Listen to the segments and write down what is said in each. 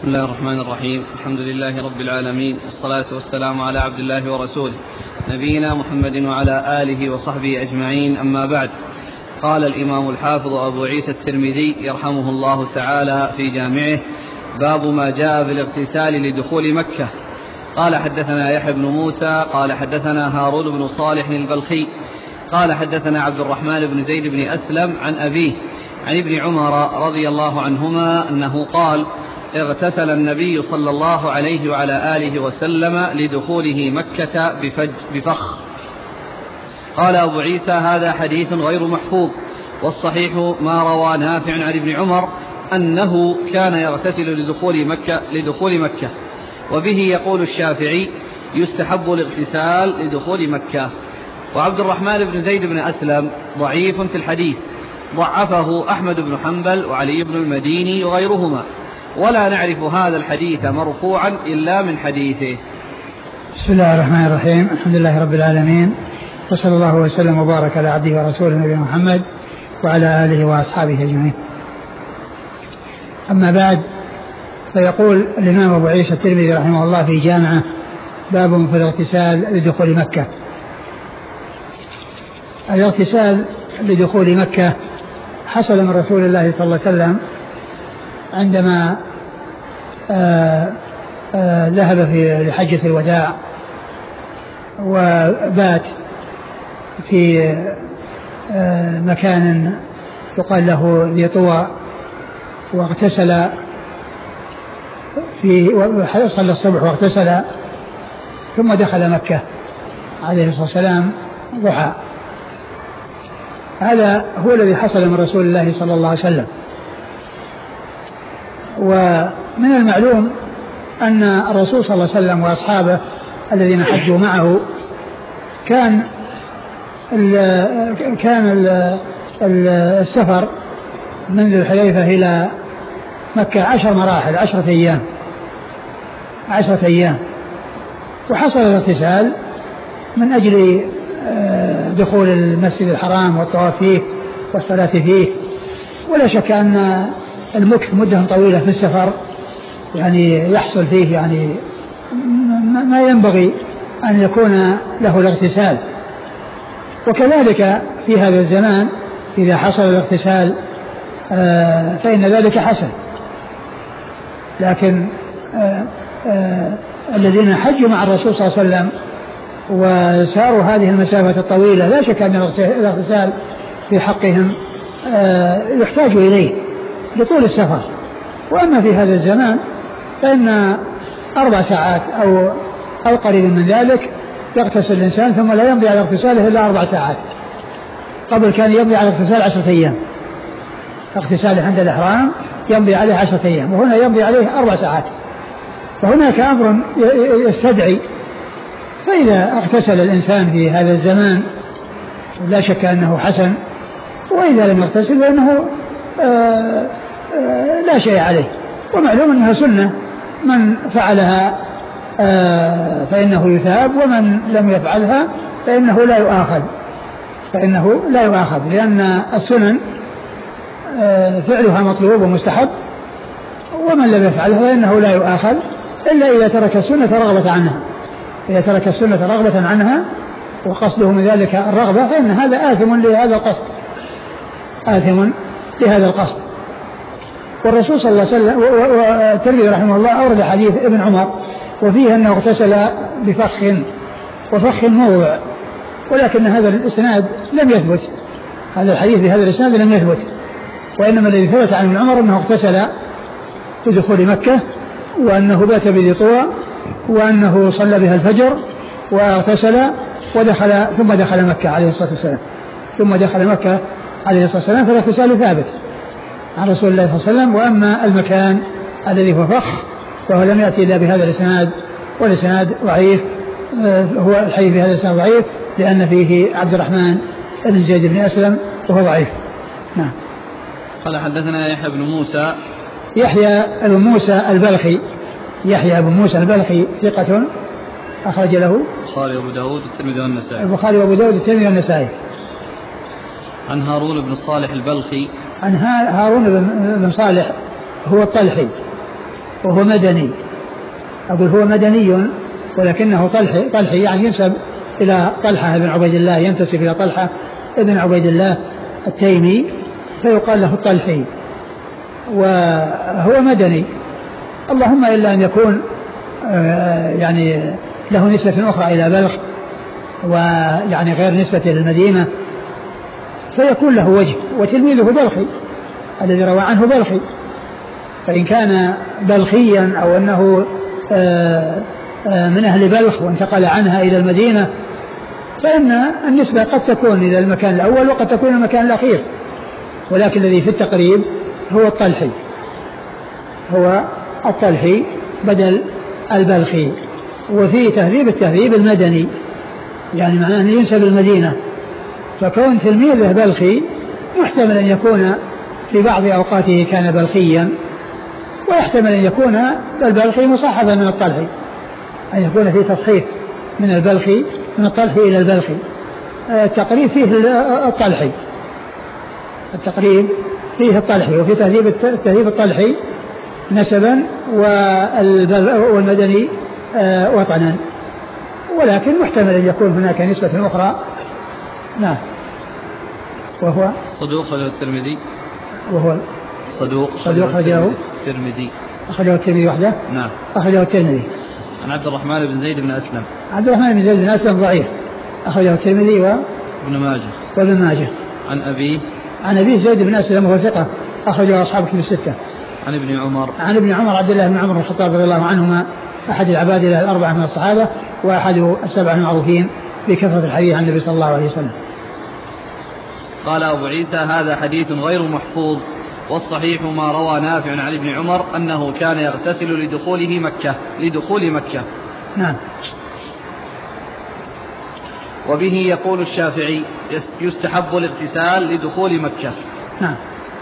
بسم الله الرحمن الرحيم. الحمد لله رب العالمين، والصلاة والسلام على عبد الله ورسوله نبينا محمد وعلى آله وصحبه أجمعين، أما بعد. قال الإمام الحافظ أبو عيسى الترمذي يرحمه الله تعالى في جامعه: باب ما جاء في الاغتسال لدخول مكة. قال حدثنا يحيى بن موسى قال حدثنا هارون بن صالح البلخي قال حدثنا عبد الرحمن بن زيد بن أسلم عن أبيه عن ابن عمر رضي الله عنهما أنه قال: اغتسل النبي صلى الله عليه وعلى آله وسلم لدخوله مكة بفخ. قال أبو عيسى: هذا حديث غير محفوظ، والصحيح ما روى نافع عن ابن عمر أنه كان يغتسل لدخول مكة، وبه يقول الشافعي: يستحب الاغتسال لدخول مكة. وعبد الرحمن بن زيد بن أسلم ضعيف في الحديث، ضعفه أحمد بن حنبل وعلي بن المديني وغيرهما، ولا نعرف هذا الحديث مرفوعا إلا من حديثه. بسم الله الرحمن الرحيم. الحمد لله رب العالمين، وصلى الله وسلم وبارك على عبده ورسوله نبينا محمد وعلى آله وأصحابه أجمعين. أما بعد، فيقول الإمام أبو عيسى الترمذي رحمه الله في جامعه: باب في الاغتسال لدخول مكة. الاغتسال لدخول مكة حصل من رسول الله صلى الله عليه وسلم عندما ذهب في لحجة الوداع، وبات في مكان يقال له ذي طوى، واغتسل صلى الصبح واغتسل، ثم دخل مكة عليه الصلاة والسلام ضحى. هذا هو الذي حصل من رسول الله صلى الله عليه وسلم. ومن المعلوم أن الرسول صلى الله عليه وسلم وأصحابه الذين حجوا معه كان السفر من ذي الحليفة إلى مكة 10 مراحل، 10 أيام، وحصل الاغتسال من أجل دخول المسجد الحرام والطواف فيه والصلاة فيه. ولا شك أن المكث مدة طويلة في السفر يعني يحصل فيه يعني ما ينبغي أن يكون له الاغتسال. وكذلك في هذا الزمان إذا حصل الاغتسال فإن ذلك حسن، لكن الذين حجوا مع الرسول صلى الله عليه وسلم وساروا هذه المسافة الطويلة لا شك أن الاغتسال في حقهم يحتاج إليه لطول السفر. وأما في هذا الزمان فإن 4 ساعات أو قريب من ذلك يغتسل الإنسان، ثم لا يمضي على اغتساله إلا 4 ساعات. قبل كان يمضي على اغتسال 10 أيام، اغتساله عند الإحرام يمضي عليه 10 أيام، وهنا يمضي عليه 4 ساعات. فهناك أمر يستدعي، فإذا اغتسل الإنسان في هذا الزمان لا شك أنه حسن، وإذا لم يغتسل فإنه لا شيء عليه. ومعلوم أنها سنة، من فعلها فإنه يثاب، ومن لم يفعلها فإنه لا يؤاخذ، لأن السنن فعلها مطلوب ومستحب، ومن لم يفعلها فإنه لا يؤاخذ إلا إذا ترك السنة رغبة عنها. إذا ترك السنة رغبة عنها وقصده من ذلك الرغبة فإن هذا آثم لهذا القصد. والرسول صلى الله عليه وسلم والترمذي رحمه الله أورد حديث ابن عمر وفيه أنه اغتسل بفخ، وفخ موضع، ولكن هذا الإسناد لم يثبت، هذا الحديث بهذا الإسناد لم يثبت، وإنما الذي ثبت عن ابن عمر أنه اغتسل بدخول مكة، وأنه بات بذي طوى، وأنه صلى بها الفجر واغتسل ودخل ثم دخل مكة عليه الصلاة والسلام. فالاغتسال ثابت عن رسول الله صلى الله عليه وسلم. وأما المكان الذي هو فخ فهو لم يأتي إلا بهذا الإسناد، والإسناد ضعيف، هو الحديث بهذا الإسناد ضعيف لأن فيه عبد الرحمن بن زيد بن أسلم وهو ضعيف. نعم. قال حدثنا يحيى بن موسى أبو موسى البلخي ثقة أخرج له البخاري وأبو داود والترمذي والنسائي. عن هارون بن صالح البلخي، عن هارون بن صالح هو الطلحي، وهو مدني. أقول هو مدني ولكنه طلحي يعني ينسب إلى طلحة بن عبيد الله، ينتسب إلى طلحة بن عبيد الله التيمي فيقال له الطلحي، وهو مدني. اللهم إلا أن يكون يعني له نسبة أخرى إلى بلخ ويعني غير نسبة للمدينة فيكون له وجه، وتلميذه بلخي الذي روى عنه بلخي، فإن كان بلخيا أو أنه من أهل بلخ وانتقل عنها إلى المدينة فإن النسبة قد تكون إلى المكان الأول وقد تكون إلى المكان الأخير، ولكن الذي في التقريب هو الطلحي، هو الطلحي بدل البلخي. وفي تهذيب التهذيب المدني يعني معناه أن ينسب المدينة، فكون تلميذه بلخي يحتمل أن يكون في بعض أوقاته كان بلخيا، ويحتمل أن يكون البلخي مصحفا من الطلحي، أن يكون في تصحيف من البلخي من الطلحي إلى البلخي. التقريب فيه الطلحي، التقريب فيه الطلحي، وفي تهذيب الطلحي نسبا والمدني وطنا، ولكن محتمل أن يكون هناك نسبة أخرى. نعم. وهو صدوق أخرجه الترمذي، وهو صدوق أخرجه الترمذي، أخرجه الترمذي وحده. نعم. أخرجه الترمذي عن عبد الرحمن بن زيد بن أسلم. عبد الرحمن بن زيد بن أسلم ضعيف، أخرجه الترمذي وابن ماجه. عن أبيه زيد بن أسلم وهو ثقة، أخرجه أصحاب كتب الستة. عن ابن عمر عبد الله بن عمر بن الخطاب رضي الله عنهما، أحد العباد الأربعة من الصحابة وأحد السبعة المعروفين بكثرة الحديث عن النبي صلى الله عليه وسلم. قال أبو عيسى هذا حديث غير محفوظ، والصحيح ما روى نافع عن ابن عمر أنه كان يغتسل لدخول مكة. نعم. وبه يقول الشافعي يستحب الاغتسال لدخول مكة. نعم.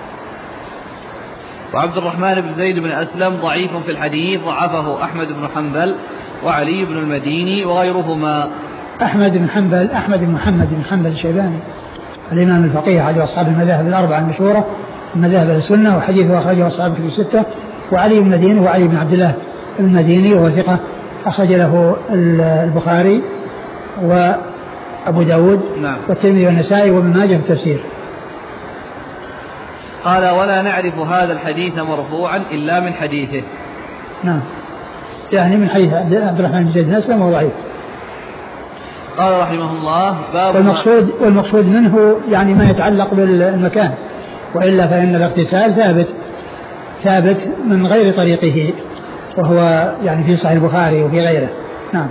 وعبد الرحمن بن زيد بن أسلم ضعيف في الحديث، ضعفه أحمد بن حنبل وعلي بن المديني وغيرهما. أحمد بن محمد بن حنبل الشيباني الإمام الفقيه على أصحاب المذاهب الأربعة المشهورة مذاهب السنة، وحديثه أخرجه أصحاب الكتب الستة. وعلي بن المديني وعلي بن عبد الله المديني وهو ثقة، أخرج له البخاري وأبو داود والترمذي والنسائي وابن ماجه في التفسير. قال ولا نعرف هذا الحديث مرفوعا إلا من حديثه. نعم، يعني من حديث عبد الرحمن بن زيد بن أسلم وهو ضعيف. قال رحمه الله باب والمقصود منه يعني ما يتعلق بالمكان، وإلا فإن الاغتسال ثابت من غير طريقه، وهو يعني في صحيح البخاري وفي غيره. نعم.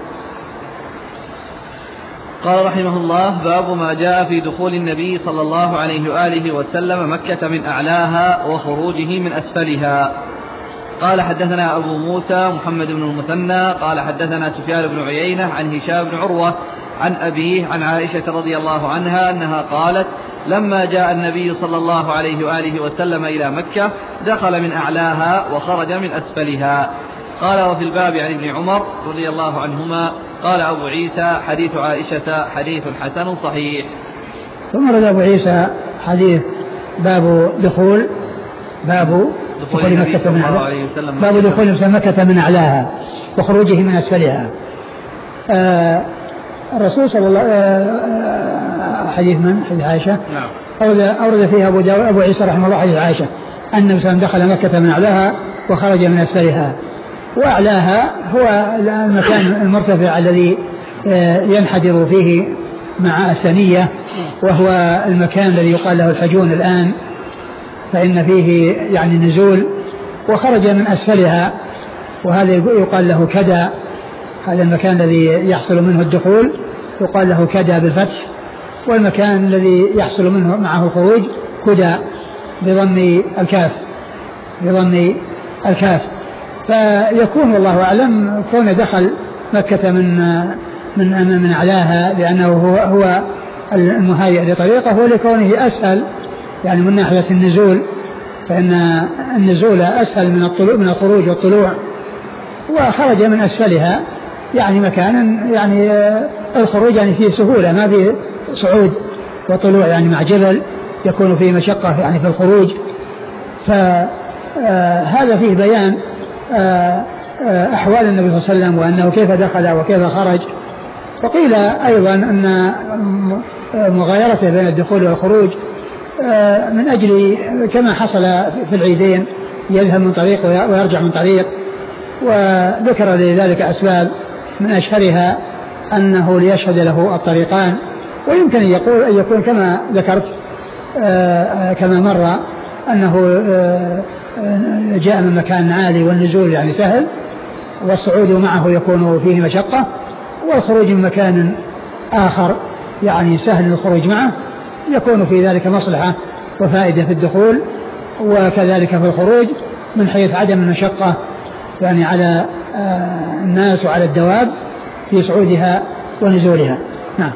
قال رحمه الله باب ما جاء في دخول النبي صلى الله عليه وآله وسلم مكة من أعلاها وخروجه من أسفلها. قال حدثنا أبو موسى محمد بن المثنى قال حدثنا سفيان بن عيينة عن هشام بن عروة عن أبيه عن عائشة رضي الله عنها أنها قالت لما جاء النبي صلى الله عليه وآله وسلم إلى مكة دخل من أعلاها وخرج من أسفلها. قال وفي الباب عن ابن عمر رضي الله عنهما. قال أبو عيسى حديث عائشة حديث حسن صحيح. ثم رد أبو عيسى حديث باب دخول مكة من أعلاها، باب دخول مكة من أعلاها وخروجه من أسفلها. الرسول صلى الله حديث عائشة. نعم. أورد فيها أبو عيسى رحمه الله حديث عائشة أن النبي صلى الله عليه وسلم دخل مكة من أعلاها وخرج من أسفلها. وأعلاها هو المكان المرتفع الذي ينحدر فيه مع الثنية، وهو المكان الذي يقال له الحجون الآن، فإن فيه يعني نزول. وخرج من أسفلها وهذا يقال له كدا، هذا المكان الذي يحصل منه الدخول يقال له كدا بالفتح، والمكان الذي يحصل منه معه الخروج كدا بضم الكاف. فيكون والله أعلم كون دخل مكة من أعلاها لأنه هو المهيئ لطريقه، ولكونه أسهل يعني من ناحية النزول، فإن النزول أسهل من الخروج والطلوع. وخرج من أسفلها يعني مكانا يعني الخروج يعني فيه سهولة، ما فيه صعود وطلوع يعني مع جبل يكون فيه مشقة يعني في الخروج. فهذا فيه بيان أحوال النبي صلى الله عليه وسلم وأنه كيف دخل وكيف خرج. وقيل أيضا أن مغايرته بين الدخول والخروج من أجل كما حصل في العيدين يذهب من طريق ويرجع من طريق. وذكر لذلك أسباب من أشهرها أنه ليشهد له الطريقان. ويمكن أن يكون كما ذكرت كما مر أنه جاء من مكان عالي والنزول يعني سهل، والصعود معه يكون فيه مشقة، والخروج من مكان آخر يعني سهل الخروج معه يكون في ذلك مصلحة وفائدة في الدخول، وكذلك في الخروج من حيث عدم المشقة يعني على الناس وعلى الدواب في صعودها ونزولها. نعم.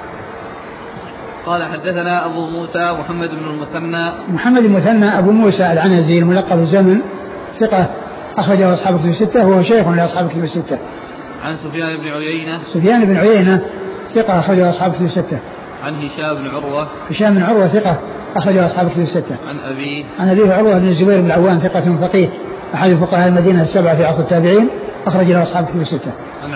قال حدثنا أبو موسى محمد بن المثنى أبو موسى العنزي الملقب الزمن ثقة أخرجه أصحاب الكتب الستة وهو شيخ لأصحاب الكتب الستة. عن سفيان بن عيينة ثقة أخرجه أصحاب الكتب الستة. عن هشام بن عروة ثقة أخرجه أصحاب الكتب الستة. عن أبيه عروة بن الزبير بن العوام ثقة فقيه أحد فقهاء المدينة السبعة في عصر التابعين أخرج له أصحاب الكتب الستة.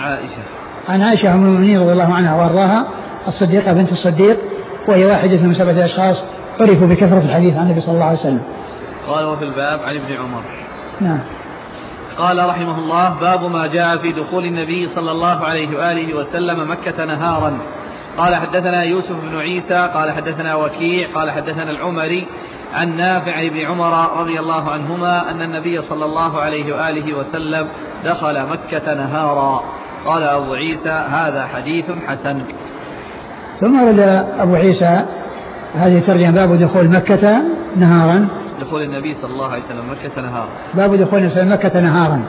عن عائشة أم المؤمنين رضي الله عنها وأرضاها الصديقة بنت الصديق، وهي واحدة من 7 أشخاص عرفوا بكثرة الحديث عن النبي صلى الله عليه وسلم. قال وفي الباب عن ابن عمر. نعم. قال رحمه الله: باب ما جاء في دخول النبي صلى الله عليه وآله وسلم مكة نهارا. قال حدثنا يوسف بن عيسى قال حدثنا وكيع قال حدثنا العمري عن نافع بن عمر رضي الله عنهما أن النبي صلى الله عليه وآله وسلم دخل مكة نهارا. قال أبو عيسى: هذا حديث حسن. ثم ورد أبو عيسى هذه ترجمة: باب دخول مكة نهارا. دخول النبي صلى الله عليه وسلم مكة نهارا. باب دخول النبي صلى الله عليه وسلم مكة نهارا.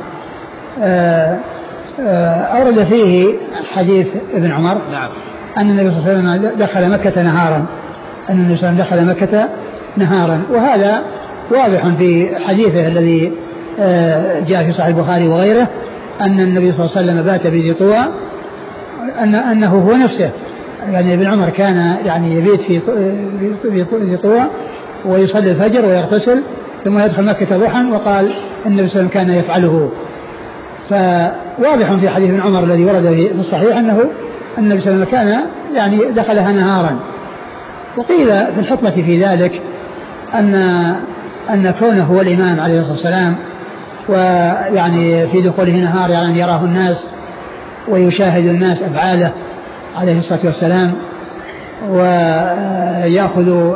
أورد فيه حديث ابن عمر. نعم. أن النبي صلى الله عليه وسلم دخل مكة نهارا. أن النبي صلى الله عليه وسلم دخل مكة نهارا، وهذا واضح في حديثه الذي جاء في صحيح البخاري وغيره أن النبي صلى الله عليه وسلم بات بذي طوى، أنه هو نفسه يعني ابن عمر كان يعني يبيت في ذي طوى ويصلي الفجر ويغتسل ثم يدخل مكة ضحى، وقال النبي صلى الله عليه وسلم كان يفعله. فواضح في حديث ابن عمر الذي ورد في الصحيح أنه النبي صلى الله عليه وسلم كان يعني دخلها نهارا. وقيل في الحكمة في ذلك أن كونه هو الإمام عليه الصلاة والسلام ويعني في دخوله نهار يعني يراه الناس ويشاهد الناس أفعاله عليه الصلاة والسلام، ويأخذ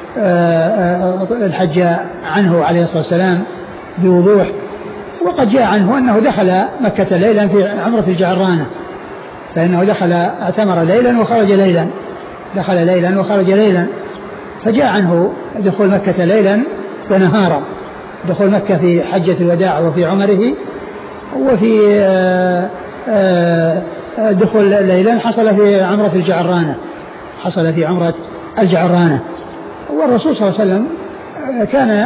الحج عنه عليه الصلاة والسلام بوضوح. وقد جاء عنه أنه دخل مكة ليلا في عمرة الجعرانة، فإنه اعتمر ليلا وخرج ليلا، دخل ليلا وخرج ليلا، فجاء عنه دخول مكة ليلا ونهارا، دخول مكة في حجة الوداع وفي عمره، وفي دخول ليلا حصل في عمرة الجعرانة. والرسول صلى الله عليه وسلم كان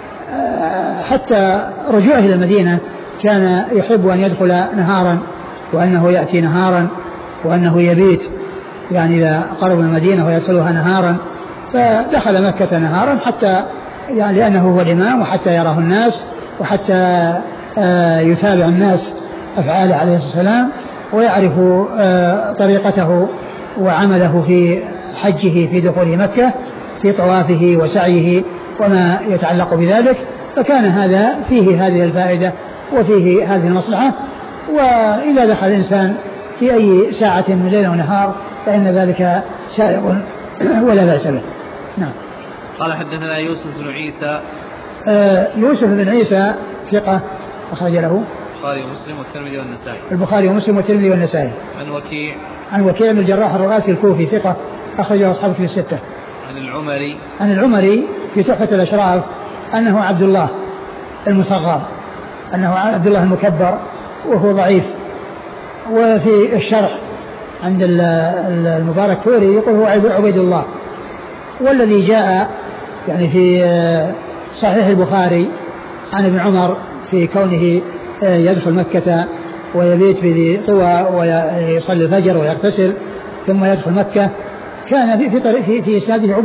حتى رجوعه إلى المدينة كان يحب أن يدخل نهارا، وأنه يأتي نهارا، وأنه يبيت يعني إذا قرب المدينة ويدخلها نهارا. فدخل مكة نهارا حتى يعني لأنه هو الإمام، وحتى يراه الناس، وحتى يتابع الناس أفعاله عليه الصلاة والسلام، ويعرف طريقته وعمله في حجه في دخول مكة في طوافه وسعيه وما يتعلق بذلك. فكان هذا فيه هذه الفائدة وفيه هذه المصلحة. وإذا دخل الإنسان في أي ساعة من ليل ونهار فإن ذلك سائغ ولا بأس به. نعم. قال حدثنا يوسف بن عيسى. يوسف بن عيسى ثقة أخرج له البخاري ومسلم والترمذي والنسائي. عن وكيع بن الجراح الرؤاسي الكوفي ثقة أخرجه أصحاب الكتب الستة. عن العمري في تحفة الأشراف أنه عبد الله المصغر، أنه عبد الله المكبر وهو ضعيف. وفي الشرح عند المبارك فوري يقول هو عبيد الله. والذي جاء يعني في صحيح البخاري عن ابن عمر في كونه يدخل مكة ويبيت بذي طوى ويصلي الفجر ويغتسل ثم يدخل مكة، كان في إسناده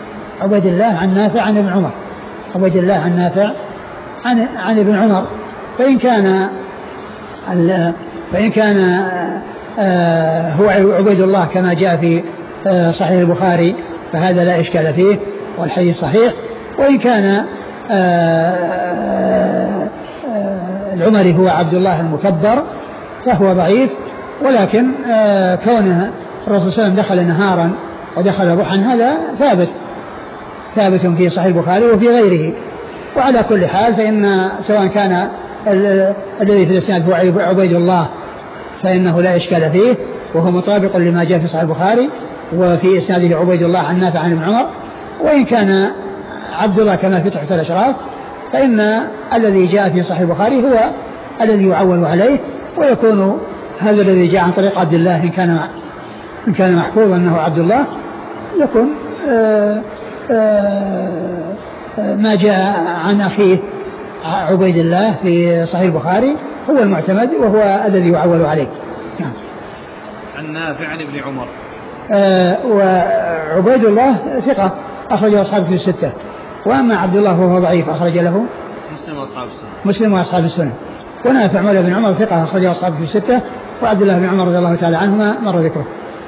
عبيد الله عن نافع عن ابن عمر، عبيد الله عن نافع عن ابن عمر فإن كان هو عبيد الله كما جاء في صحيح البخاري فهذا لا إشكال فيه والحديث صحيح. وإن كان العمري هو عبد الله المكبر فهو ضعيف، ولكن كونه الرسول صلى الله عليه وسلم دخل نهارا ودخل ضحى هذا ثابت في صحيح البخاري وفي غيره. وعلى كل حال فإن سواء كان الذي في الإسناد هو عبيد الله فإنه لا إشكال فيه وهو مطابق لما جاء في صحيح البخاري وفي إسناده عبيد الله عن نافع عن ابن عمر. وإن كان عبد الله كما في تحفة الأشراف فإن الذي جاء في صحيح البخاري هو الذي يعول عليه، ويكون هذا الذي جاء عن طريق عبد الله إن كان محفوظا أنه عبد الله يكون ما جاء عن أخيه عبيد الله في صحيح البخاري هو المعتمد وهو الذي يعول عليه. نعم. عن نافع عن ابن عمر. وعبيد الله ثقة أخرجه أصحاب في الستة، وأما عبد الله فهو ضعيف أخرج له مسلم وأصحاب السنة. ونافع مولى بن عمر ثقة أخرجه أصحاب في الستة، وعبد الله بن عمر رضي الله تعالى عنهما مر ذكره.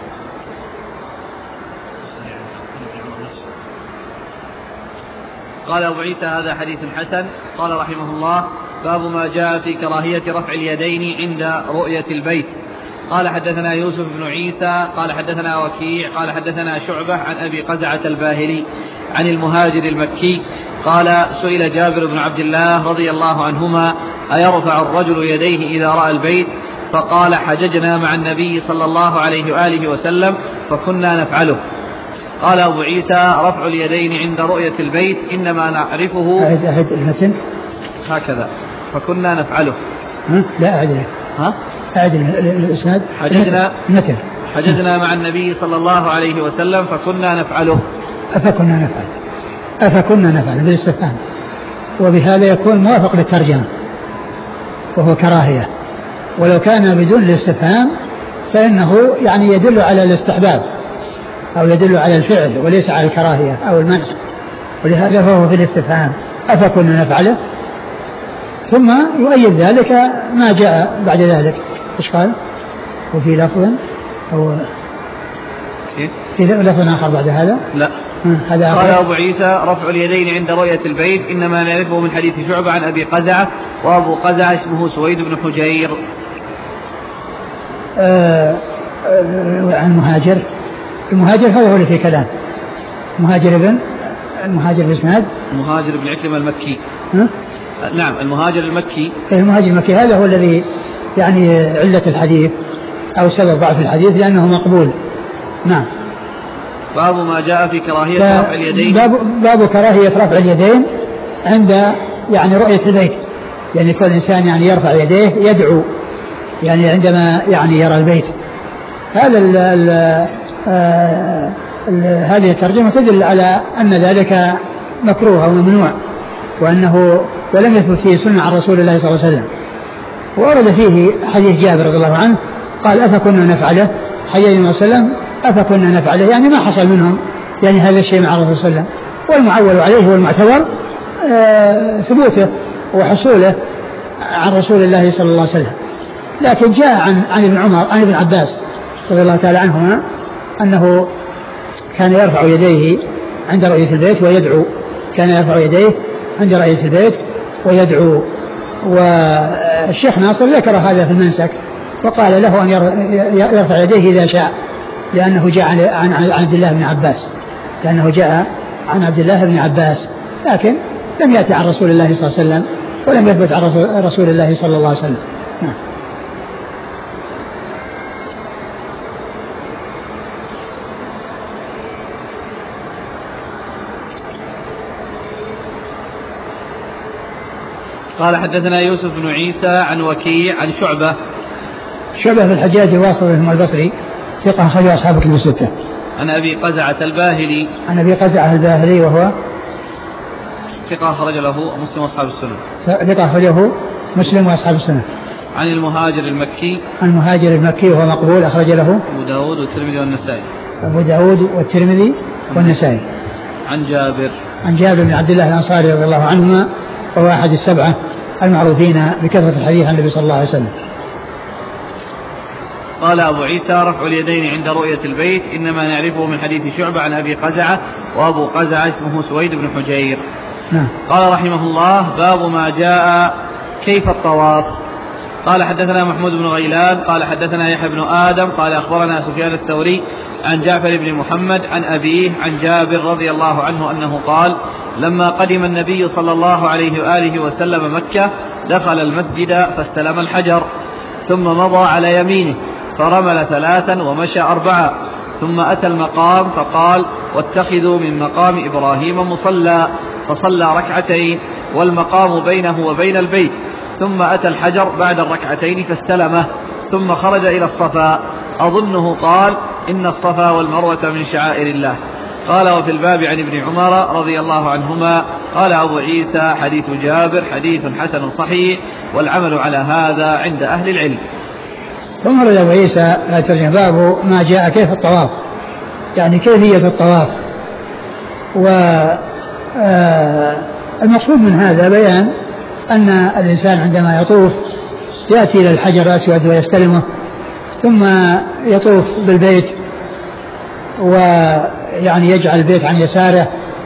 قال أبو عيسى هذا حديث حسن. قال رحمه الله باب ما جاء في كراهية رفع اليدين عند رؤية البيت. قال حدثنا يوسف بن عيسى قال حدثنا وكيع قال حدثنا شعبة عن أبي قزعة الباهلي عن المهاجر المكي قال سئل جابر بن عبد الله رضي الله عنهما أيرفع الرجل يديه إذا رأى البيت؟ فقال حججنا مع النبي صلى الله عليه وآله وسلم فكنا نفعله. قال أبو عيسى رفع اليدين عند رؤية البيت إنما نعرفه أعد المتن هكذا فكنا نفعله. لا أعد أعد الإسناد. حججنا مع النبي صلى الله عليه وسلم فكنا نفعله. أفكنا نفعله بالاستفهام، وبهذا يكون موافق للترجمة وهو كراهية. ولو كان بدون الاستفهام فإنه يعني يدل على الاستحباب أو يدل على الفعل وليس على الكراهية أو المنع، ولهذا فهو في الاستفهام أفكنا نفعله. ثم يؤيد ذلك ما جاء بعد ذلك. إيش قال؟ وفي لفظ أو في لفظ آخر بعد هذا؟ لا. هذا قال أبو عيسى رفع اليدين عند رؤية البيت إنما نعرفه من حديث شعبة عن أبي قزعة، وأبو قزعة اسمه سويد بن حجير. عن المهاجر هذا هو اللي في كلام. المهاجر بإسناد المهاجر بن عكرمة المكي. نعم المهاجر المكي. المهاجر المكي هذا هو الذي يعني علة الحديث أو سبب ضعف الحديث لأنه مقبول. نعم. باب ما جاء في كراهية رفع اليدين. باب كراهية رفع اليدين عند يعني رؤية البيت، يعني كل إنسان يعني يرفع يديه يدعو يعني عندما يعني يرى البيت. هذه الترجمة تدل على أن ذلك مكروه أو ممنوع، وأنه ولم يثبت فيه سنة عن رسول الله صلى الله عليه وسلم. وورد فيه حديث جابر رضي الله عنه قال أفكنا نفعله، حديث النبي صلى الله عليه وسلم أفكنا نفعله، يعني ما حصل منهم يعني هذا الشيء مع الرسول صلى الله عليه وسلم. والمعول عليه والمعتبر ثبوته وحصوله عن رسول الله صلى الله عليه وسلم. لكن جاء عن ابن عباس رضي الله تعالى عنهما أنه كان يرفع يديه عند رؤية البيت ويدعو، كان يرفع يديه عند رؤية البيت ويدعو. والشيخ ناصر ذكر هذا في المنسك وقال له أن يرفع يديه إذا شاء، لأنه جاء عن عبد الله بن عباس، لكن لم يأتي عن رسول الله صلى الله عليه وسلم ولم يثبت عن رسول الله صلى الله عليه وسلم. قال حدثنا يوسف بن عيسى عن وكيع عن شعبة في الحجاج الواسطي البصري ثقة أخرجه أصحاب الكتب الستة. عن أبي قزعة الباهلي وهو ثقة أخرج له مسلم وأصحاب السنة. ثقة أخرجه مسلم وأصحاب السنة. عن المهاجر المكي وهو مقبول أخرج له أبو داود والترمذي والنسائي. عن جابر بن عبد الله الأنصاري رضي الله عنهما وهو أحد السبعة المعروفين بكثرة الحديث عن النبي صلى الله عليه وسلم. قال أبو عيسى: رفع اليدين عند رؤية البيت إنما نعرفه من حديث شعبة عن أبي قزعة، وأبو قزعة اسمه سويد بن حجير. نعم. قال رحمه الله: باب ما جاء كيف الطواف. قال حدثنا محمود بن غيلان قال حدثنا يحيى بن آدم قال أخبرنا سفيان الثوري عن جعفر بن محمد عن أبيه عن جابر رضي الله عنه أنه قال: لما قدم النبي صلى الله عليه وآله وسلم مكة دخل المسجد فاستلم الحجر، ثم مضى على يمينه فرمل 3 ومشى 4، ثم أتى المقام فقال: واتخذوا من مقام إبراهيم مصلى، فصلى 2 والمقام بينه وبين البيت، ثم أتى الحجر بعد 2 فاستلمه، ثم خرج إلى الصفا، أظنه قال: إن الصفا والمروة من شعائر الله. قال: وفي الباب عن ابن عمر رضي الله عنهما. قال أبو عيسى: حديث جابر حديث حسن صحيح، والعمل على هذا عند أهل العلم. ثم رد أبو عيسى ترجم باب ما جاء كيف الطواف، يعني كيفية الطواف. والمقصود من هذا بيان أن الإنسان عندما يطوف يأتي إلى الحجر الأسود ويستلمه، ثم يطوف بالبيت ويعني يجعل البيت عن يساره.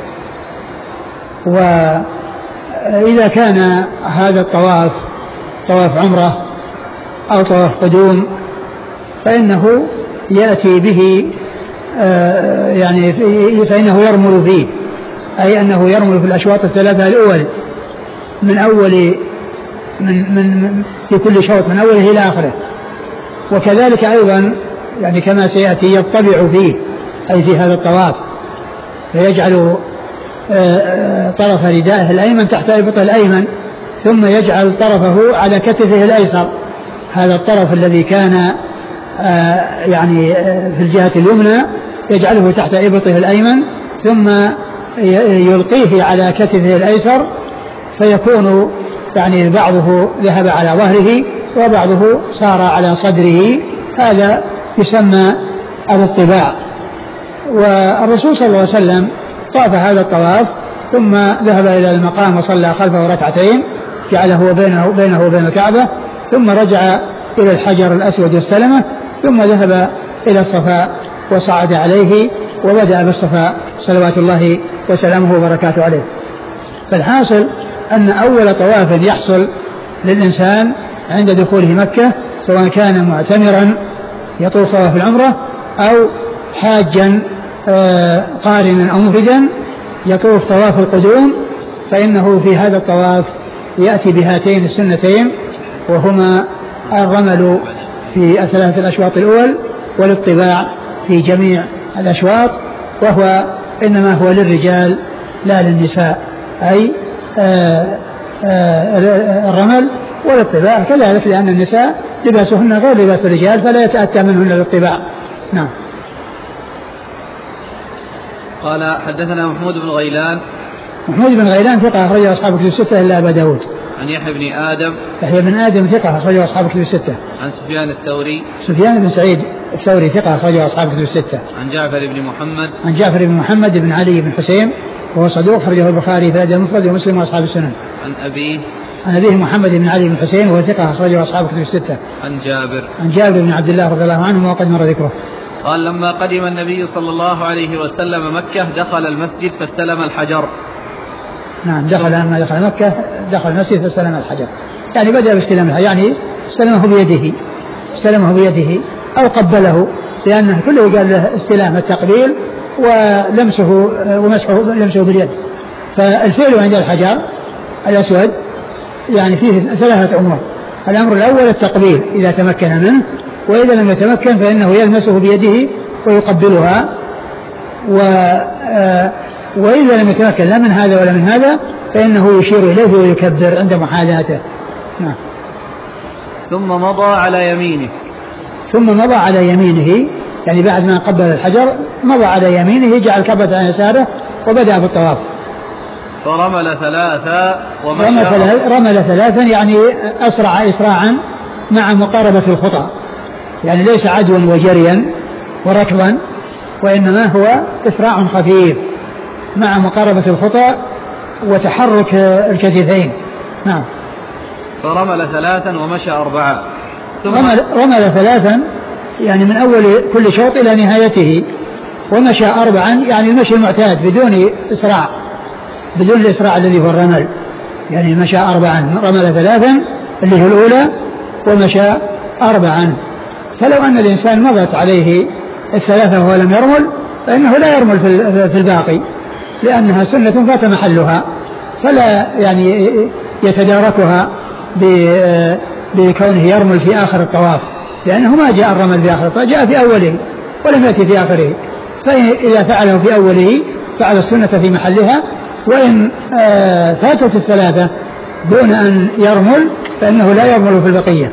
وإذا كان هذا الطواف طواف عمرة أو طواف قدوم فإنه يأتي به يعني فإنه يرمل فيه، أي أنه يرمل في الأشواط 3 الأول من أول من في كل شوط من أوله إلى آخره. وكذلك أيضا يعني كما سيأتي يطبع فيه، أي في هذا الطواف، فيجعل طرف ردائه الأيمن تحت إبطه الأيمن، ثم يجعل طرفه على كتفه الأيسر، هذا الطرف الذي كان يعني في الجهة اليمنى يجعله تحت إبطه الأيمن، ثم يلقيه على كتفه الأيسر، فيكون يعني بعضه ذهب على ظهره وبعضه صار على صدره، هذا يسمى الاطباع. والرسول صلى الله عليه وسلم طاف هذا الطواف ثم ذهب إلى المقام وصلى خلفه 2 جعله بينه وبين الكعبة، ثم رجع إلى الحجر الأسود واستلمه، ثم ذهب إلى الصفا وصعد عليه وبدأ بالصفا صلوات الله وسلامه وبركاته عليه. فالحاصل أن أول طواف يحصل للإنسان عند دخوله مكة، سواء كان معتمرا يطوف طواف العمرة أو حاجا قارنا أو مفردا يطوف طواف القدوم، فإنه في هذا الطواف يأتي بهاتين السنتين، وهما الرمل في 3 الأشواط الأول والاطباع في جميع الأشواط، وهو إنما هو للرجال لا للنساء، أي الرمل والاطباع كذلك، لأن النساء لباسهن غير لباس الرجال فلا يتأتى منهن الاطباع. نعم. قال حدثنا محمود بن غيلان. محمود بن غيلان ثقة أخرجه أصحاب كتب 6 إلا أبا داود. عن يحيى بن آدم. يحيى بن آدم ثقة أخرجه أصحاب كتب 6. عن سفيان الثوري. سفيان بن سعيد الثوري ثقة أخرجه أصحاب كتب 6. عن جعفر بن محمد. عن جعفر بن محمد بن علي بن حسين وهو صدوق أخرجه البخاري في الأدب المفرد ومسلم وأصحاب السنن. عن أبيه. عن أبيه محمد بن علي بن حسين وهو ثقة أخرجه أصحاب كتب 6. عن جابر. عن جابر بن عبد الله رضي الله عنه وقد مر ذكره. قال: لما قدم النبي صلى الله عليه وسلم مكة دخل المسجد فاستلم الحجر. نعم، لما دخل مكة دخل المسجد فاستلم الحجر، يعني بدأ باستلام الحجر، يعني استلمه بيده أو قبله، لأنه كله قال له استلام التقبيل ولمسه لمسه باليد. فالفعل عند الحجر الأسود يعني فيه 3 أمور. الأمر الأول التقبيل إذا تمكن منه، وإذا لم يتمكن فإنه يلمسه بيده ويقبلها، وإذا لم يتمكن لا من هذا ولا من هذا فإنه يشير إليه ويكبر عند محاذاته. نعم. ثم مضى على يمينه، يعني بعد ما قبل الحجر مضى على يمينه، جعل الكعبة عن يساره وبدأ بالطواف. فرمل 3 ومشى. رمل 3 يعني أسرع إسراعا مع مقاربة الخطى، يعني ليس عدوا وجريا وركضا، وإنما هو إسراع خفيف مع مقاربة الخطى وتحرك الكتفين. نعم. فرمل 3 ومشى 4. رمل 3 يعني من أول كل شوط إلى نهايته، ومشى 4 يعني المشي المعتاد بدون إسراع، بدون الإسراع الذي هو الرمل، يعني مشى 4 رمل 3 اللي هي الأولى ومشى 4. فلو أن الإنسان مضت عليه 3 وهو لم يرمل فإنه لا يرمل في الباقي، لأنها سنة فات محلها، فلا يعني يتداركها بكونه يرمل في آخر الطواف، لأنه ما جاء الرمل في آخر الطواف، جاء في أوله ولم يأتي في آخره. فإذا فعله في أوله فعل السنة في محلها، وإن فاتت 3 دون أن يرمل فإنه لا يرمل في البقية.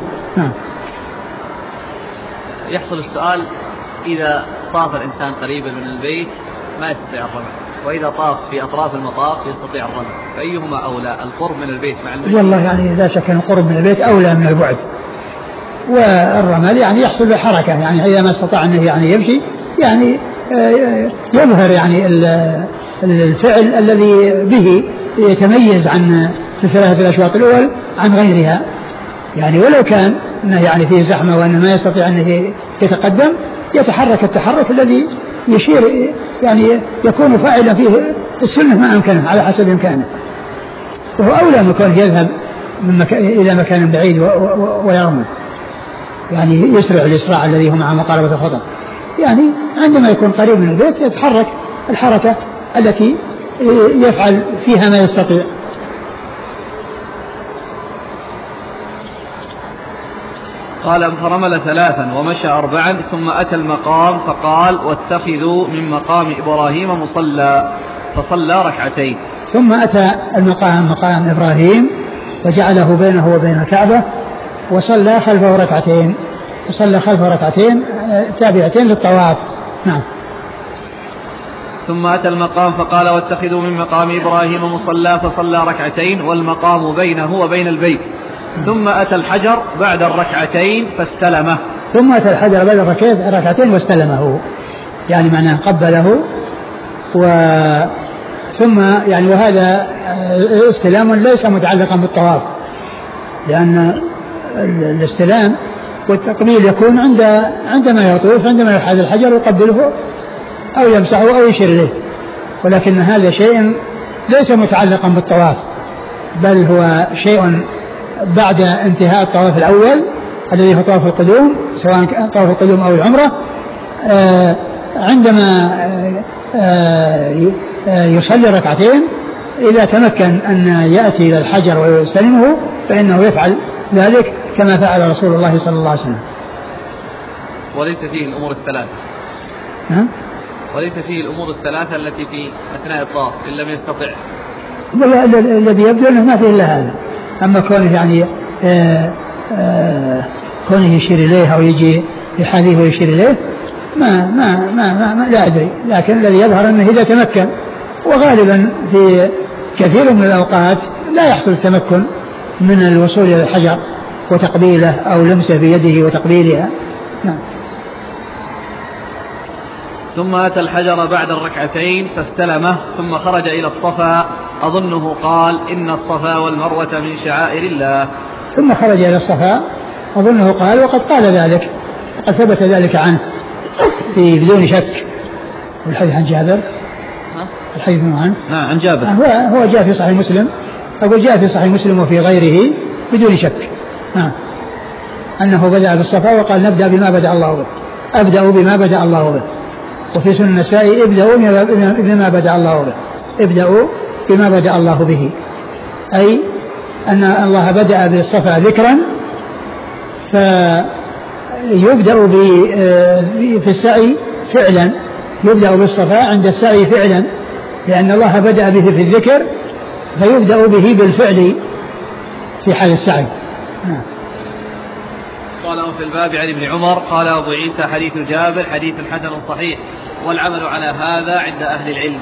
يحصل السؤال: إذا طاف الإنسان قريبا من البيت ما يستطيع الرمل، وإذا طاف في أطراف المطاف يستطيع الرمل، فأيهما أولى، القرب من البيت مع المشي؟ والله يعني لا شك أن القرب من البيت أولى من البعد، والرمل يعني يحصل بحركة، يعني إذا ما استطاع أنه يعني يمشي يعني يظهر يعني الفعل الذي به يتميز عن في 3 الأشواط الأول عن غيرها، يعني ولو كان أنه يعني فيه زحمة وأنه ما يستطيع أنه يتقدم يتحرك التحرك الذي يشير يعني يكون فاعلا فيه السنة ما أمكنه على حسب إمكانه، وهو أولى من كونه يذهب من إلى مكان بعيد ويرمل، يعني يسرع الإسراع الذي هو مع مقاربة الخطأ، يعني عندما يكون قريب من البيت يتحرك الحركة التي يفعل فيها ما يستطيع. قال: فرمل 3 ومشى 4 ثم أتى المقام فقال: واتخذوا من مقام إبراهيم مصلى، فصلى 2 ركعتين. ثم أتى المقام مقام إبراهيم وجعله بينه وبين الكعبة وصلى خلفه 2 وصلى خلفه 2 تابعتين للطواف. نعم. ثم أتى المقام فقال: واتخذوا من مقام إبراهيم مصلى، فصلى 2 والمقام بينه وبين البيت. ثم أتى الحجر بعد 2 فاستلمه. ثم أتى الحجر بعد 2 واستلمه، يعني معناه قبله، ثم يعني وهذا استلام ليس متعلقا بالطواف، لأن الاستلام والتقبيل يكون عندما يطوف، عندما يحاذي الحجر يقبله أو يمسحه أو يشير إليه، ولكن هذا شيء ليس متعلقا بالطواف، بل هو شيء بعد انتهاء الطواف الأول الذي هو طواف القدوم، سواء طواف القدوم أو العمرة، عندما يصلي 2 إذا تمكن أن يأتي إلى الحجر ويستلمه فإنه يفعل ذلك كما فعل رسول الله صلى الله عليه وسلم. وليس فيه الأمور الثلاث. وليس فيه الأمور الثلاثة التي في أثناء الطواف إن لم يستطع. الذي يبدو أنه ما فيه إلا هذا. أما كونه يعني كونه يشير إليه أو يجي يحاذيه ويشير إليه ما لا أدري، لكن الذي يظهر أنه إذا تمكن، وغالبا في كثير من الأوقات لا يحصل التمكن من الوصول إلى الحجر وتقبيله أو لمسه بيده وتقبيلها. نعم. ثم أتى الحجر بعد 2 فاستلمه، ثم خرج إلى الصفا، أظنه قال: إن الصفا والمروة من شعائر الله. ثم خرج إلى الصفا أظنه قال، وقد قال ذلك، وقد ثبت ذلك عنه بدون شك. والحديث عن جابر، الحديث عنه عن جابر هو جاء في صحيح مسلم، أقول جاء في صحيح مسلم وفي غيره بدون شك، أنه بدأ بالصفا وقال: نبدأ بما بدأ الله به، أبدأ بما بدأ الله به. وفي سنن النسائي: ابدأوا بما بدأ الله به، ابدأوا بما بدأ الله به، أي أن الله بدأ بالصفا ذكرا، فيبدأ في السعي فعلا، يبدأ بالصفا عند السعي فعلا، لأن الله بدأ به في الذكر، فيبدأ به بالفعل في حال السعي. قال: في الباب عن ابن عمر قال أبو عيسى: حديث جابر حديث حسن صحيح، والعمل على هذا عند أهل العلم.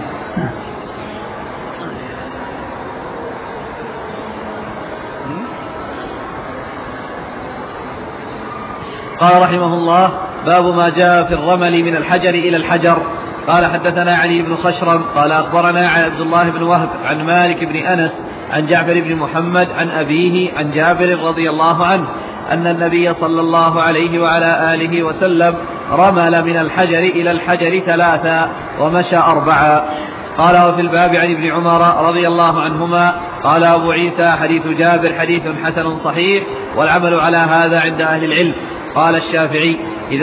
قال رحمه الله: باب ما جاء في الرمل من الحجر إلى الحجر. قال: حدثنا علي بن خشرم قال: أخبرنا عبد الله بن وهب عن مالك بن أنس عن جعفر بن محمد عن أبيه عن جابر رضي الله عنه أن النبي صلى الله عليه وعلى آله وسلم رمل من الحجر إلى الحجر 3 ومشى 4. قال وفي الباب عن ابن عمر رضي الله عنهما قال أبو عيسى حديث جابر حديث حسن صحيح والعمل على هذا عند أهل العلم. قال الشافعي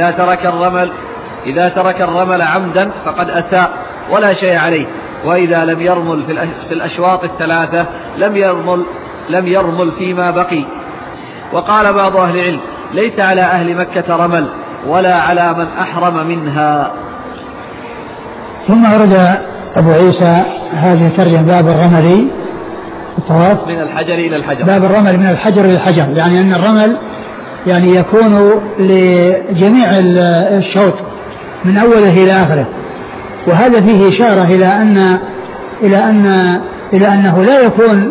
إذا ترك الرمل عمدا فقد أساء ولا شيء عليه، وإذا لم يرمل في الأشواط 3 لم يرمل فيما بقي. وقال بعض أهل العلم ليس على أهل مكة رمل ولا على من أحرم منها. ثم أرد أبو عيسى هذه ترجم باب الرمل الطواف من الحجر إلى الحجر، باب الرمل من الحجر إلى الحجر، يعني أن الرمل يعني يكون لجميع الشوط من أوله إلى آخره، وهذا فيه إشارة إلى أنه لا يكون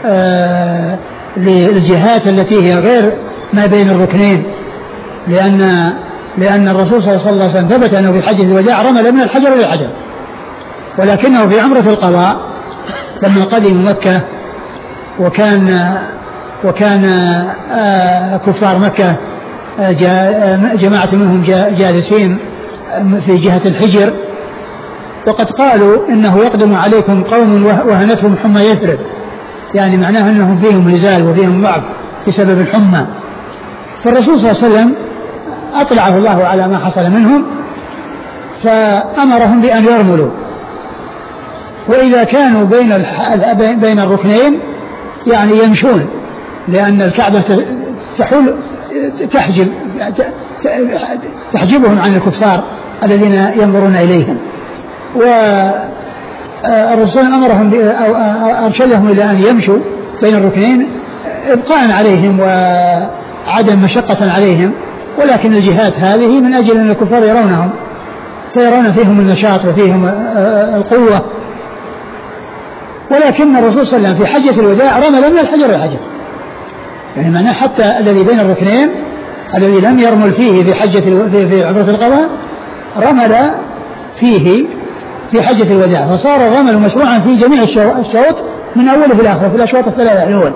للجهات التي هي غير ما بين الركنين، لأن الرسول صلى الله عليه وسلم ثبت أنه في حجة الوداع رمل من الحجر إلى الحجر، ولكنه في عمرة القضاء لما قدم مكة وكان كفار مكة جماعة منهم جالسين في جهة الحجر، وقد قالوا إنه يقدم عليكم قوم وهنتهم حمى يثرب، يعني معناه أنهم فيهم نزال وفيهم ضعف بسبب الحمى. فالرسول صلى الله عليه وسلم أطلعه الله على ما حصل منهم فأمرهم بأن يرملوا، وإذا كانوا بين الركنين يعني يمشون، لأن الكعبة تحجبهم عن الكفار الذين ينظرون إليهم. والرسول أمرهم أو أرشدهم إلى أن يمشوا بين الركنين إبقاء عليهم وعدم مشقة عليهم، ولكن الجهات هذه من أجل أن الكفار يرونهم فيرون فيهم النشاط وفيهم القوة. ولكن الرسول صلى الله عليه وسلم في حجة الوداع رمل من الحجر إلى الحجر، يعني معناه حتى الذي بين الركنين الذي لم يرمل فيه في عمرة القضاء رمل فيه في حجة الوداع، فصار الرمل مشروعا في جميع الشوط من أوله إلى آخره في الأشواط 3 الأول.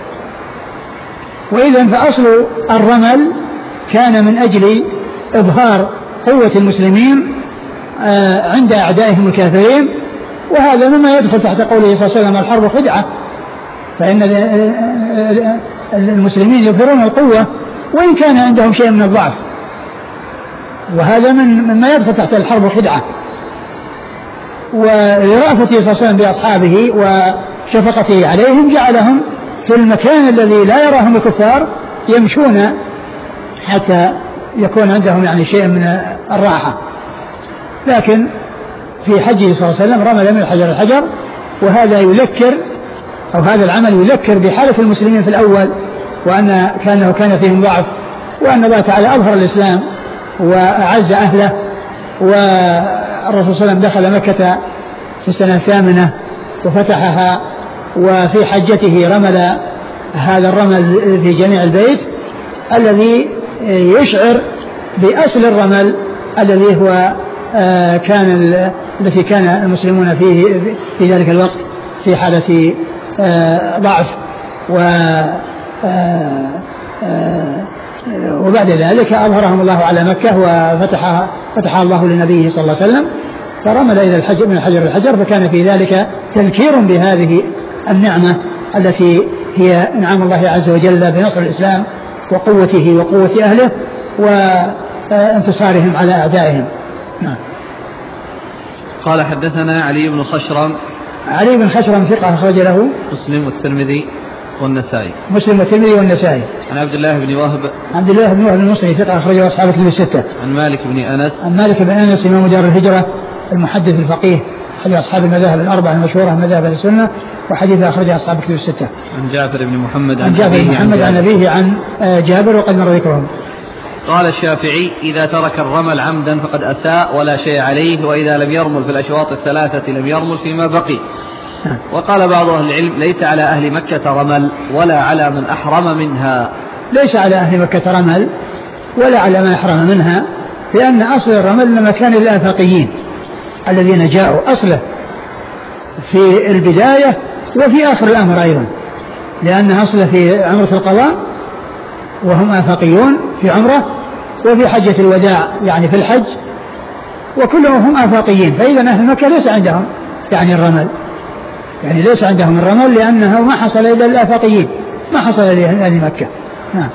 وإذا فأصل الرمل كان من أجل إظهار قوة المسلمين عند أعدائهم الكافرين، وهذا مما يدخل تحت قوله صلى الله عليه وسلم الحرب خدعة، فإن المسلمين يظهرون القوة وإن كان عندهم شيء من الضعف، وهذا مما يدخل تحت الحرب خدعة. ولرأفته صلى الله عليه وسلم بأصحابه وشفقته عليهم جعلهم في المكان الذي لا يراهم الكفار يمشون حتى يكون عندهم يعني شيء من الراحة. لكن في حجه صلى الله عليه وسلم رمل من الحجر الحجر، وهذا يذكر أو هذا العمل يذكر بحالة المسلمين في الأول، وأن كان فيهم ضعف، وأن الله تعالى أظهر الإسلام وأعز أهله. والرسول صلى الله عليه وسلم دخل مكة في السنة 8 وفتحها، وفي حجته رمل هذا الرمل في جميع البيت الذي يشعر بأصل الرمل الذي هو التي كان المسلمون فيه في ذلك الوقت في حالة ضعف. وبعد ذلك أظهرهم الله على مكة وفتحها الله لنبيه صلى الله عليه وسلم، فرمل إلى الحجر من الحجر الحجر، فكان في ذلك تذكير بهذه النعمة التي هي نعم الله عز وجل بنصر الإسلام وقوته وقوة أهله وانتصارهم على أعدائهم. نعم. قال حدثنا علي بن خشرم. علي بن خشرم ثقة أخرج له مسلم والترمذي والنسائي. مسلم والترمذي والنسائي. عن عبد الله بن وهب. عبد الله بن وهب المصري ثقة أخرجه أصحاب الكتب الستة. عن مالك بن أنس. عن مالك بن أنس إمام دار الهجرة المحدث الفقيه أحد أصحاب المذاهب الأربعة المشهورة مذاهب السنة، وحديث أخرجه أصحاب الكتب الستة. عن جعفر بن محمد عن جابر بن محمد عن أبيه عن جابر وقد مر ذكرهم. قال الشافعي إذا ترك الرمل عمدا فقد أساء ولا شيء عليه، وإذا لم يرمل في الأشواط 3 لم يرمل فيما بقي. وقال بعض أهل العلم ليس على أهل مكة رمل ولا على من أحرم منها. ليس على أهل مكة رمل ولا على من أحرم منها، لأن أصل الرمل لما كان للآفاقيين الذين جاءوا، أصله في البداية وفي آخر الأمر أيضا، لأن أصل في عمرة القضاء وهم آفاقيون في عمرة، وفي حجة الوداع يعني في الحج، وكلهم هم آفاقيين. فإذا أهل مكة ليس عندهم يعني الرمل، يعني ليس عندهم الرمل، لأنه ما حصل إلا الآفاقيين، ما حصل لأهل مكة. نعم.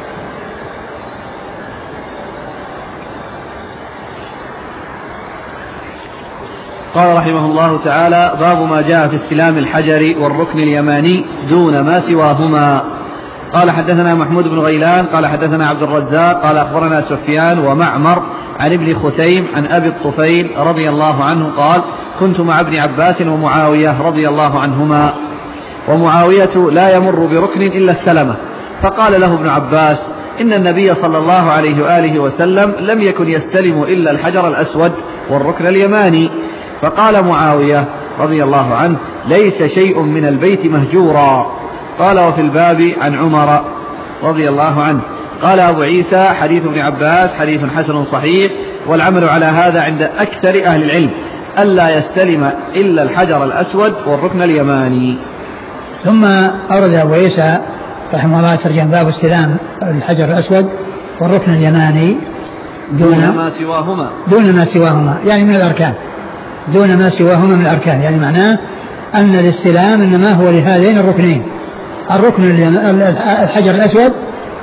قال رحمه الله تعالى: باب ما جاء في استلام الحجر والركن اليماني دون ما سواهما. قال: حدثنا محمود بن غيلان قال حدثنا عبد الرزاق قال أخبرنا سفيان ومعمر عن ابن خثيم عن أبي الطفيل رضي الله عنه قال: كنت مع ابن عباس ومعاوية رضي الله عنهما، ومعاوية لا يمر بركن إلا استلمه، فقال له ابن عباس: إن النبي صلى الله عليه وآله وسلم لم يكن يستلم إلا الحجر الأسود والركن اليماني. فقال معاوية رضي الله عنه: ليس شيء من البيت مهجورا. قال: وفي الباب عن عمر رضي الله عنه. قال أبو عيسى: حديث ابن عباس حديث حسن صحيح، والعمل على هذا عند أكثر أهل العلم، ألا يستلم إلا الحجر الأسود والركن اليماني. ثم أورد أبو عيسى رحمه الله ترجم باب استلام الحجر الأسود والركن اليماني دون ما سواهما يعني من الأركان، دون ما سواهما من الأركان، يعني معناه أن الاستلام إنما هو لهذين الركنين. الركن الحجر الأسود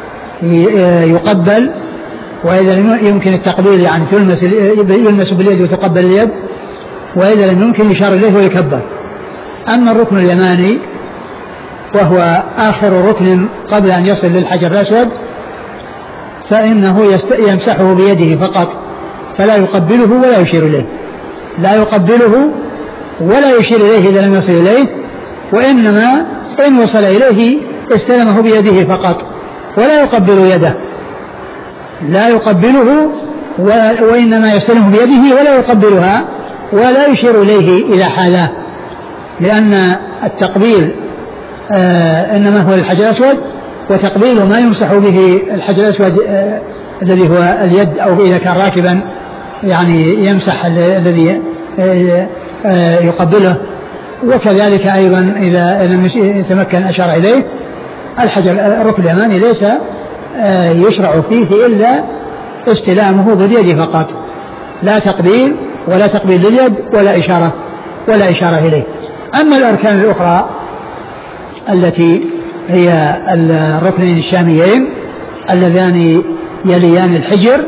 يقبل، وإذا يمكن التقبيل يعني يلمس باليد وتقبل اليد، وإذا لم يمكن يشار إليه ويكبر. أما الركن اليماني وهو آخر ركن قبل أن يصل للحجر الأسود فإنه يمسحه بيده فقط، فلا يقبله ولا يشير إليه، لا يقبله ولا يشير إليه إذا لم يصل إليه، وإنما إن وصل إليه استلمه بيده فقط ولا يقبل يده، لا يقبله وإنما يستلمه بيده ولا يقبلها ولا يشير إليه إذا حاله، لأن التقبيل إنما هو الحجر الأسود، وتقبيل ما يمسح به الحجر الأسود الذي هو اليد، أو إذا كان راكبا يعني يمسح الذي يقبله، وكذلك أيضا إذا لم يتمكن أشار إليه. الحجر الركن اليماني ليس يشرع فيه إلا استلامه باليد فقط، لا تقبيل ولا تقبيل لليد ولا إشارة إليه. أما الأركان الأخرى التي هي الركنين الشاميين اللذان يليان الحجر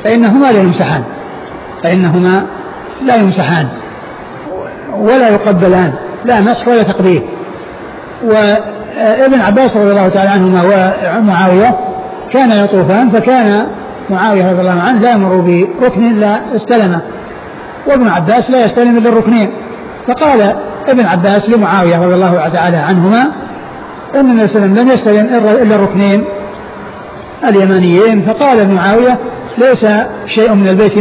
فإنهما لا يمسحان ولا يقبلان، لا مسح ولا تقبيل. وابن عباس رضي الله تعالى عنهما ومعاوية كان يطوفان، فكان معاوية رضي الله عنه لا يمر بركن إلا استلمه، وابن عباس لا يستلم إلا الركنين. فقال ابن عباس لمعاوية رضي الله تعالى عنهما إن النبي صلى الله عليه وسلم لم يستلم إلا الركنين اليمانيين. فقال معاوية: ليس شيء من البيت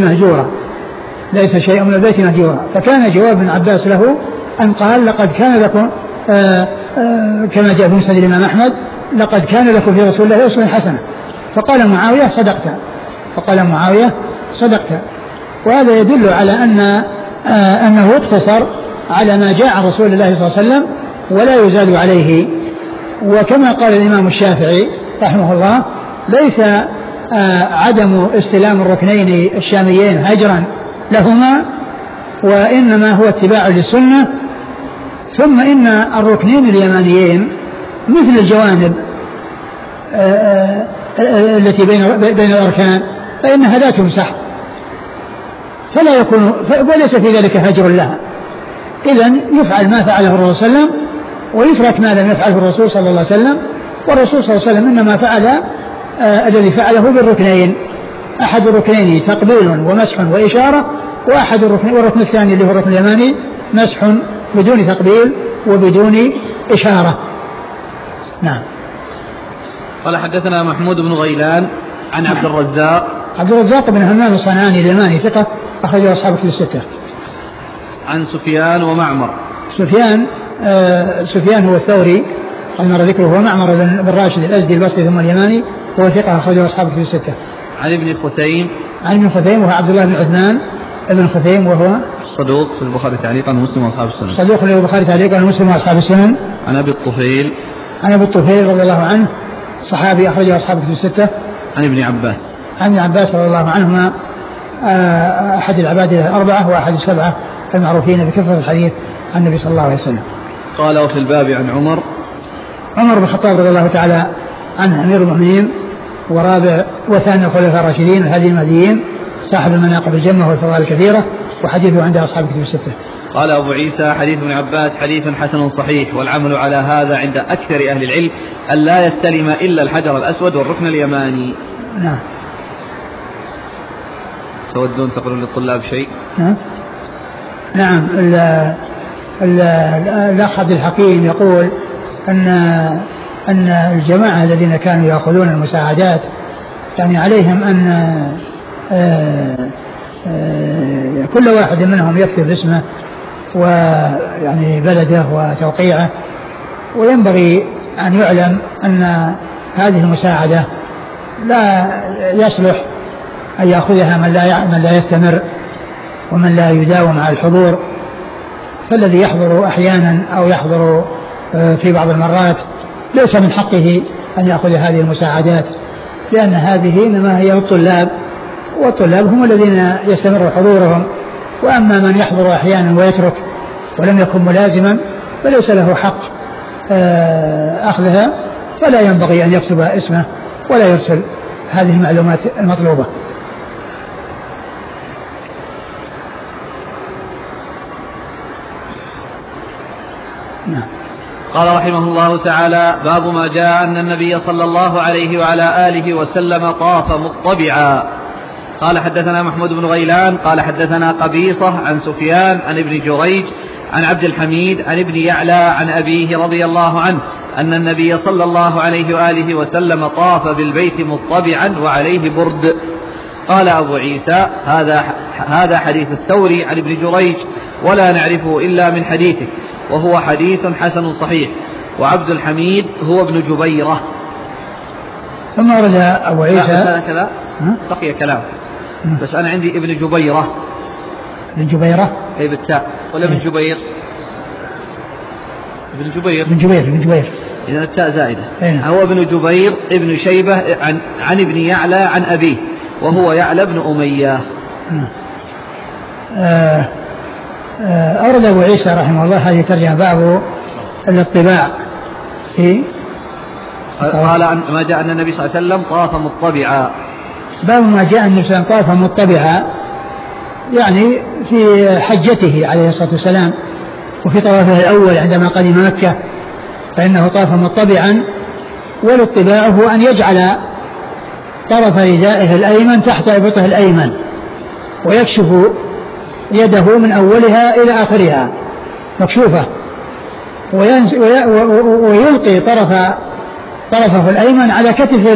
مهجورا، فكان جواب ابن عباس له أن قال: لقد كان لكم كما جاء في مسند الإمام أحمد: لقد كان لكم في رسول الله أسوة حسنة. فقال معاوية: صدقت. وهذا يدل على أنه اقتصر على ما جاء عن رسول الله صلى الله عليه وسلم ولا يزاد عليه. وكما قال الإمام الشافعي رحمه الله: ليس عدم استلام الركنين الشاميين هجرا لهما، وإنما هو اتباع للسنة. ثم إن الركنين اليمانيين مثل الجوانب التي بين الأركان فإنها لا تمسح، فلا يكون وليس في ذلك هجر لها. إذن يفعل ما فعله الرسول صلى الله عليه وسلم ويترك ما لم يفعله الرسول صلى الله عليه وسلم. والرسول صلى الله عليه وسلم إنما فعل الذي فعله بالركنين، أحد الركنين تقبيل ومسح وإشارة، والركن الثاني اللي هو الركن اليماني مسح بدون تقبيل وبدون إشارة. نعم. قال: حدثنا محمود بن غيلان عن عبد الرزاق بن همام الصنعاني اليماني ثقة أخرجه أصحاب الكتب الستة. عن سفيان ومعمر. سفيان هو الثوري قد مر ذكره، هو معمر بن راشد الأزدي البصري ثم اليماني، هو ثقة أخرجه أصحاب الكتب الستة. عن ابن خثيم وهو عبد الله بن عثمان ابن خثيم وهو صدوق في البخاري تعليقا ومسلم وأصحاب السنن. صدوق في البخاري تعليقا ومسلم وأصحاب السنن. عن أبي الطفيل. عن أبي الطفيل رضي الله عنه صحابي أخرجه أصحابه في الستة. عن ابن عباس. عن ابن عباس رضي الله عنهما أحد العبادة الأربعة وأحد السبعة المعروفين بكثرة الحديث عن النبي صلى الله عليه وسلم. قال وفي الباب عن عمر بن الخطاب رضي الله تعالى عنه أمير المؤمنين ورابع وثاني الخلفاء الراشدين الهادي المهديين صاحب المناقب الجمة والفضائل الكثيرة وحديثه عند أصحاب كتب الستة. قال أبو عيسى حديث ابن عباس حديث حسن صحيح والعمل على هذا عند أكثر أهل العلم أن لا يستلم إلا الحجر الأسود والركن اليماني. نعم. تودون تقولون للطلاب شيء؟ نعم. الأخ عبد الحكيم يقول أن الجماعة الذين كانوا يأخذون المساعدات يعني عليهم أن كل واحد منهم يكتب اسمه ويعني بلده وتوقيعه، وينبغي أن يعلم أن هذه المساعدة لا يصلح أن يأخذها من لا يستمر ومن لا يداوم على الحضور، فالذي يحضر أحيانا أو يحضر في بعض المرات ليس من حقه أن يأخذ هذه المساعدات، لأن هذه إنما هي للطلاب، والطلاب هم الذين يستمر حضورهم، وأما من يحضر أحيانا ويترك ولم يكن ملازما فليس له حق أخذها، فلا ينبغي أن يكتب اسمه ولا يرسل هذه المعلومات المطلوبة. نعم. قال رحمه الله تعالى: باب ما جاء أن النبي صلى الله عليه وعلى آله وسلم طاف مطبعا. قال حدثنا محمود بن غيلان قال حدثنا قبيصة عن سفيان عن ابن جريج عن عبد الحميد عن ابن يعلى عن أبيه رضي الله عنه أن النبي صلى الله عليه وآله وسلم طاف بالبيت مطبعا وعليه برد. قال أبو عيسى: هذا حديث الثوري عن ابن جريج ولا نعرفه إلا من حديثه، وهو حديث حسن صحيح، وعبد الحميد هو ابن جبيرة. ثم ورد أبو عيسى كذا بقي كلام، بس أنا عندي ابن جبيرة. ابن جبيرة أي بالتاء ولا ابن جبير؟ ابن جبير إذا التاء زائدة. هو ابن جبير ابن شيبة عن ابن يعلى عن أبيه وهو يعلى بن أمية. أورد أبو عيسى رحمه الله هذه ترجمة باب الاطباع في قال ما جاء أن النبي صلى الله عليه وسلم طاف مطبعا. باب ما جاء أن النبي صلى الله عليه وسلم طاف مطبعا، يعني في حجته عليه الصلاة والسلام وفي طوافه الأول عندما قدم مكة فإنه طاف مطبعا، والاطباع هو أن يجعل طرف ردائه الأيمن تحت إبطه الأيمن ويكشف يده من أولها إلى آخرها مكشوفة، ويلقي طرفه الأيمن على كتفه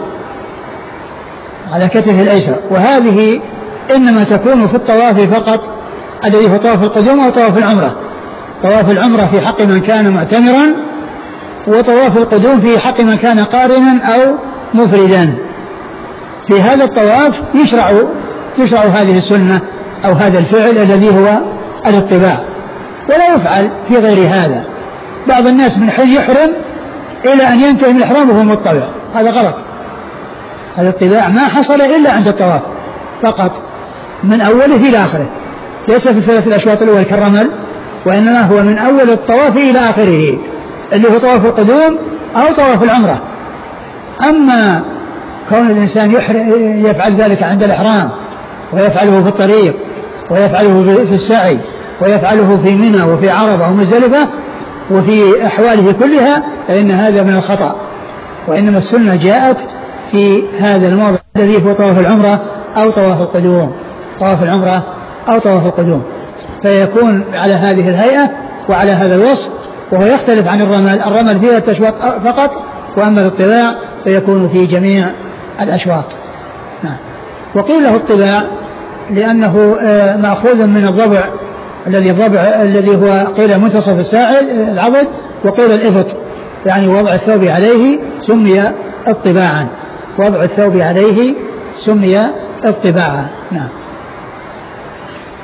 الأيسر، وهذه إنما تكون في الطواف فقط الذي هو طواف القدوم أو طواف العمرة. طواف العمرة في حق من كان معتمرا، وطواف القدوم في حق من كان قارنا أو مفردا. في هذا الطواف تشرع هذه السنة أو هذا الفعل الذي هو الاطباع، ولا يفعل في غير هذا. بعض الناس من حج يحرم إلى أن ينتهي من الإحرام وهو مطبع، هذا غلط. هذا الاطباع ما حصل إلا عند الطواف فقط من أوله إلى آخره، ليس في الثلاث الأشواط الأول كالرمل، وإنما هو من أول الطواف إلى آخره اللي هو طواف القدوم أو طواف العمرة. أما كون الإنسان يفعل ذلك عند الإحرام ويفعله في الطريق ويفعله في السعي ويفعله في منى وفي عرفة ومزدلفة وفي أحواله كلها فإن هذا من الخطأ، وإنما السنة جاءت في هذا الموضع الذي هو طواف العمرة أو طواف القدوم، طواف العمرة أو طواف القدوم، فيكون على هذه الهيئة وعلى هذا الوصف، وهو يختلف عن الرمل فيها التشواط فقط، وأما الاطباع فيكون في جميع الأشواط. نعم. وقيل له الطباع لأنه مأخوذ من الضبع الذي هو قيل منتصف الساعد العضد، وقيل الإبط، يعني وضع الثوب عليه سمي اطباعا، وضع الثوب عليه سمي اطباعا. نعم.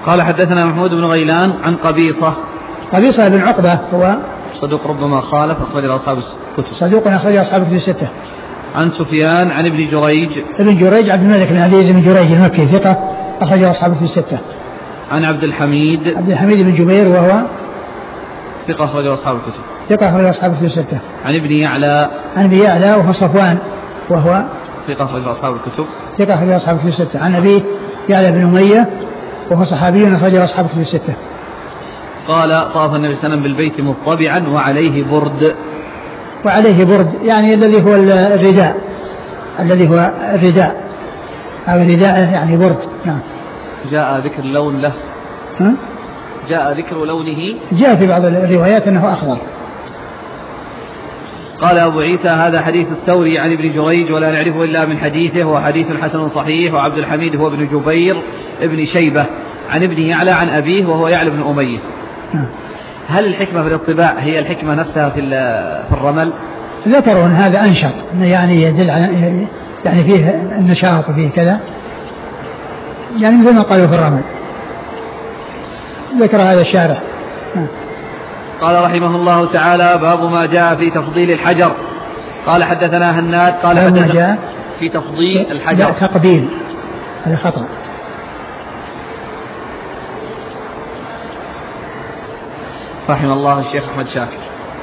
قال حدثنا محمود بن غيلان عن قبيصة بن عقبة هو صدوق ربما خالف، أخرج أصحاب الكتب. صدوق أخرج أصحاب الكتب الستة. عن سفيان عن ابن جريج. ابن جريج عبد الملك بن عزيز بن جريج المكي ثقة، أخرج أصحاب الكتب الستة. عن عبد الحميد بن جبير وهو ثقة، أخرج أصحاب الكتب. ثقة، أخرج أصحاب الكتب الستة. عن ابن يعلى. وهو صفوان وهو ثقة، أخرج أصحاب الكتب. ثقة، أخرج أصحاب الكتب الستة. عن أبيه يعلى بن أمية وهو صحابي، أخرج أصحاب الكتب الستة. قال طاف النبي صلى الله عليه وسلم بالبيت مضطبعا وعليه برد. يعني الذي هو الرداء، أو الرداء يعني برد. نعم. جاء ذكر اللون له. جاء ذكر لونه. جاء في بعض الروايات أنه أخضر. قال أبو عيسى هذا حديث الثوري عن ابن جريج ولا نعرفه إلا من حديثه، وهو حديث حسن صحيح. وعبد الحميد هو ابن جبير ابن شيبة عن ابن يعلى عن أبيه وهو يعلى بن أمية. هل الحكمة في الاطباع هي الحكمة نفسها في الرمل؟ ذكروا أن هذا أنشط، يعني يدل على يعني فيه النشاط وفيه كذا، يعني مثل ما قالوا في الرمل. ذكر هذا الشارح. قال رحمه الله تعالى باب ما جاء في تفضيل الحجر. قال حدثنا هناد قال حدثنا في تفضيل الحجر. تقبيل، هذا خطأ. رحم الله الشيخ أحمد شاكر.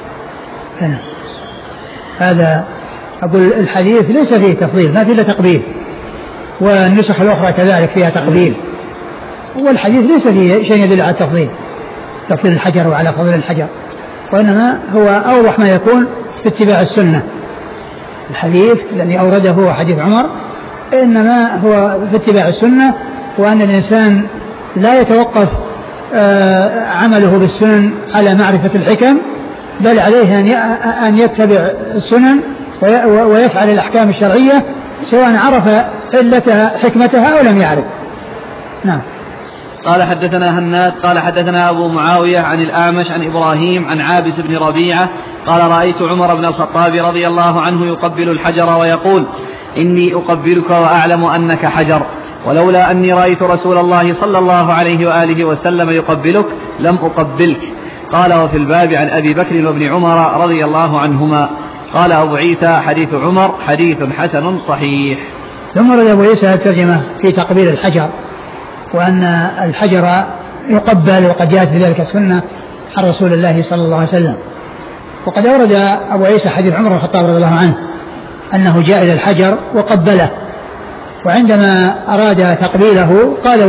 هذا أقول الحديث ليس فيه تفضيل، ما فيه إلا تقبيل، والنسخ الأخرى كذلك فيها تقبيل، والحديث ليس فيه شيء يدل على تفضيل الحجر وعلى فضل الحجر، وإنما هو أوضح ما يكون في اتباع السنة. الحديث الذي أورده هو حديث عمر، إنما هو في اتباع السنة، وأن الإنسان لا يتوقف عمله بالسنن على معرفة الحكم، بل عليه أن يتبع السنن ويفعل الأحكام الشرعية سواء عرف علتها حكمتها أو لم يعرف. نعم. قال حدثنا هناد قال حدثنا أبو معاوية عن الأعمش عن إبراهيم عن عابس بن ربيعة قال رأيت عمر بن الخطاب رضي الله عنه يقبل الحجر ويقول إني أقبلك وأعلم أنك حجر، ولولا أني رأيت رسول الله صلى الله عليه وآله وسلم يقبلك لم أقبلك. قال وفي الباب عن أبي بكر وابن عمر رضي الله عنهما. قال أبو عيسى حديث عمر حديث حسن صحيح. ثم رد أبو عيسى الترجمة في تقبيل الحجر، وأن الحجر يقبل، وقد جاءت في ذلك السنة عن رسول الله صلى الله عليه وسلم. وقد أورد أبو عيسى حديث عمر بن الخطاب رضي الله عنه أنه جاء إلى الحجر وقبله، وعندما أراد تقبيله قال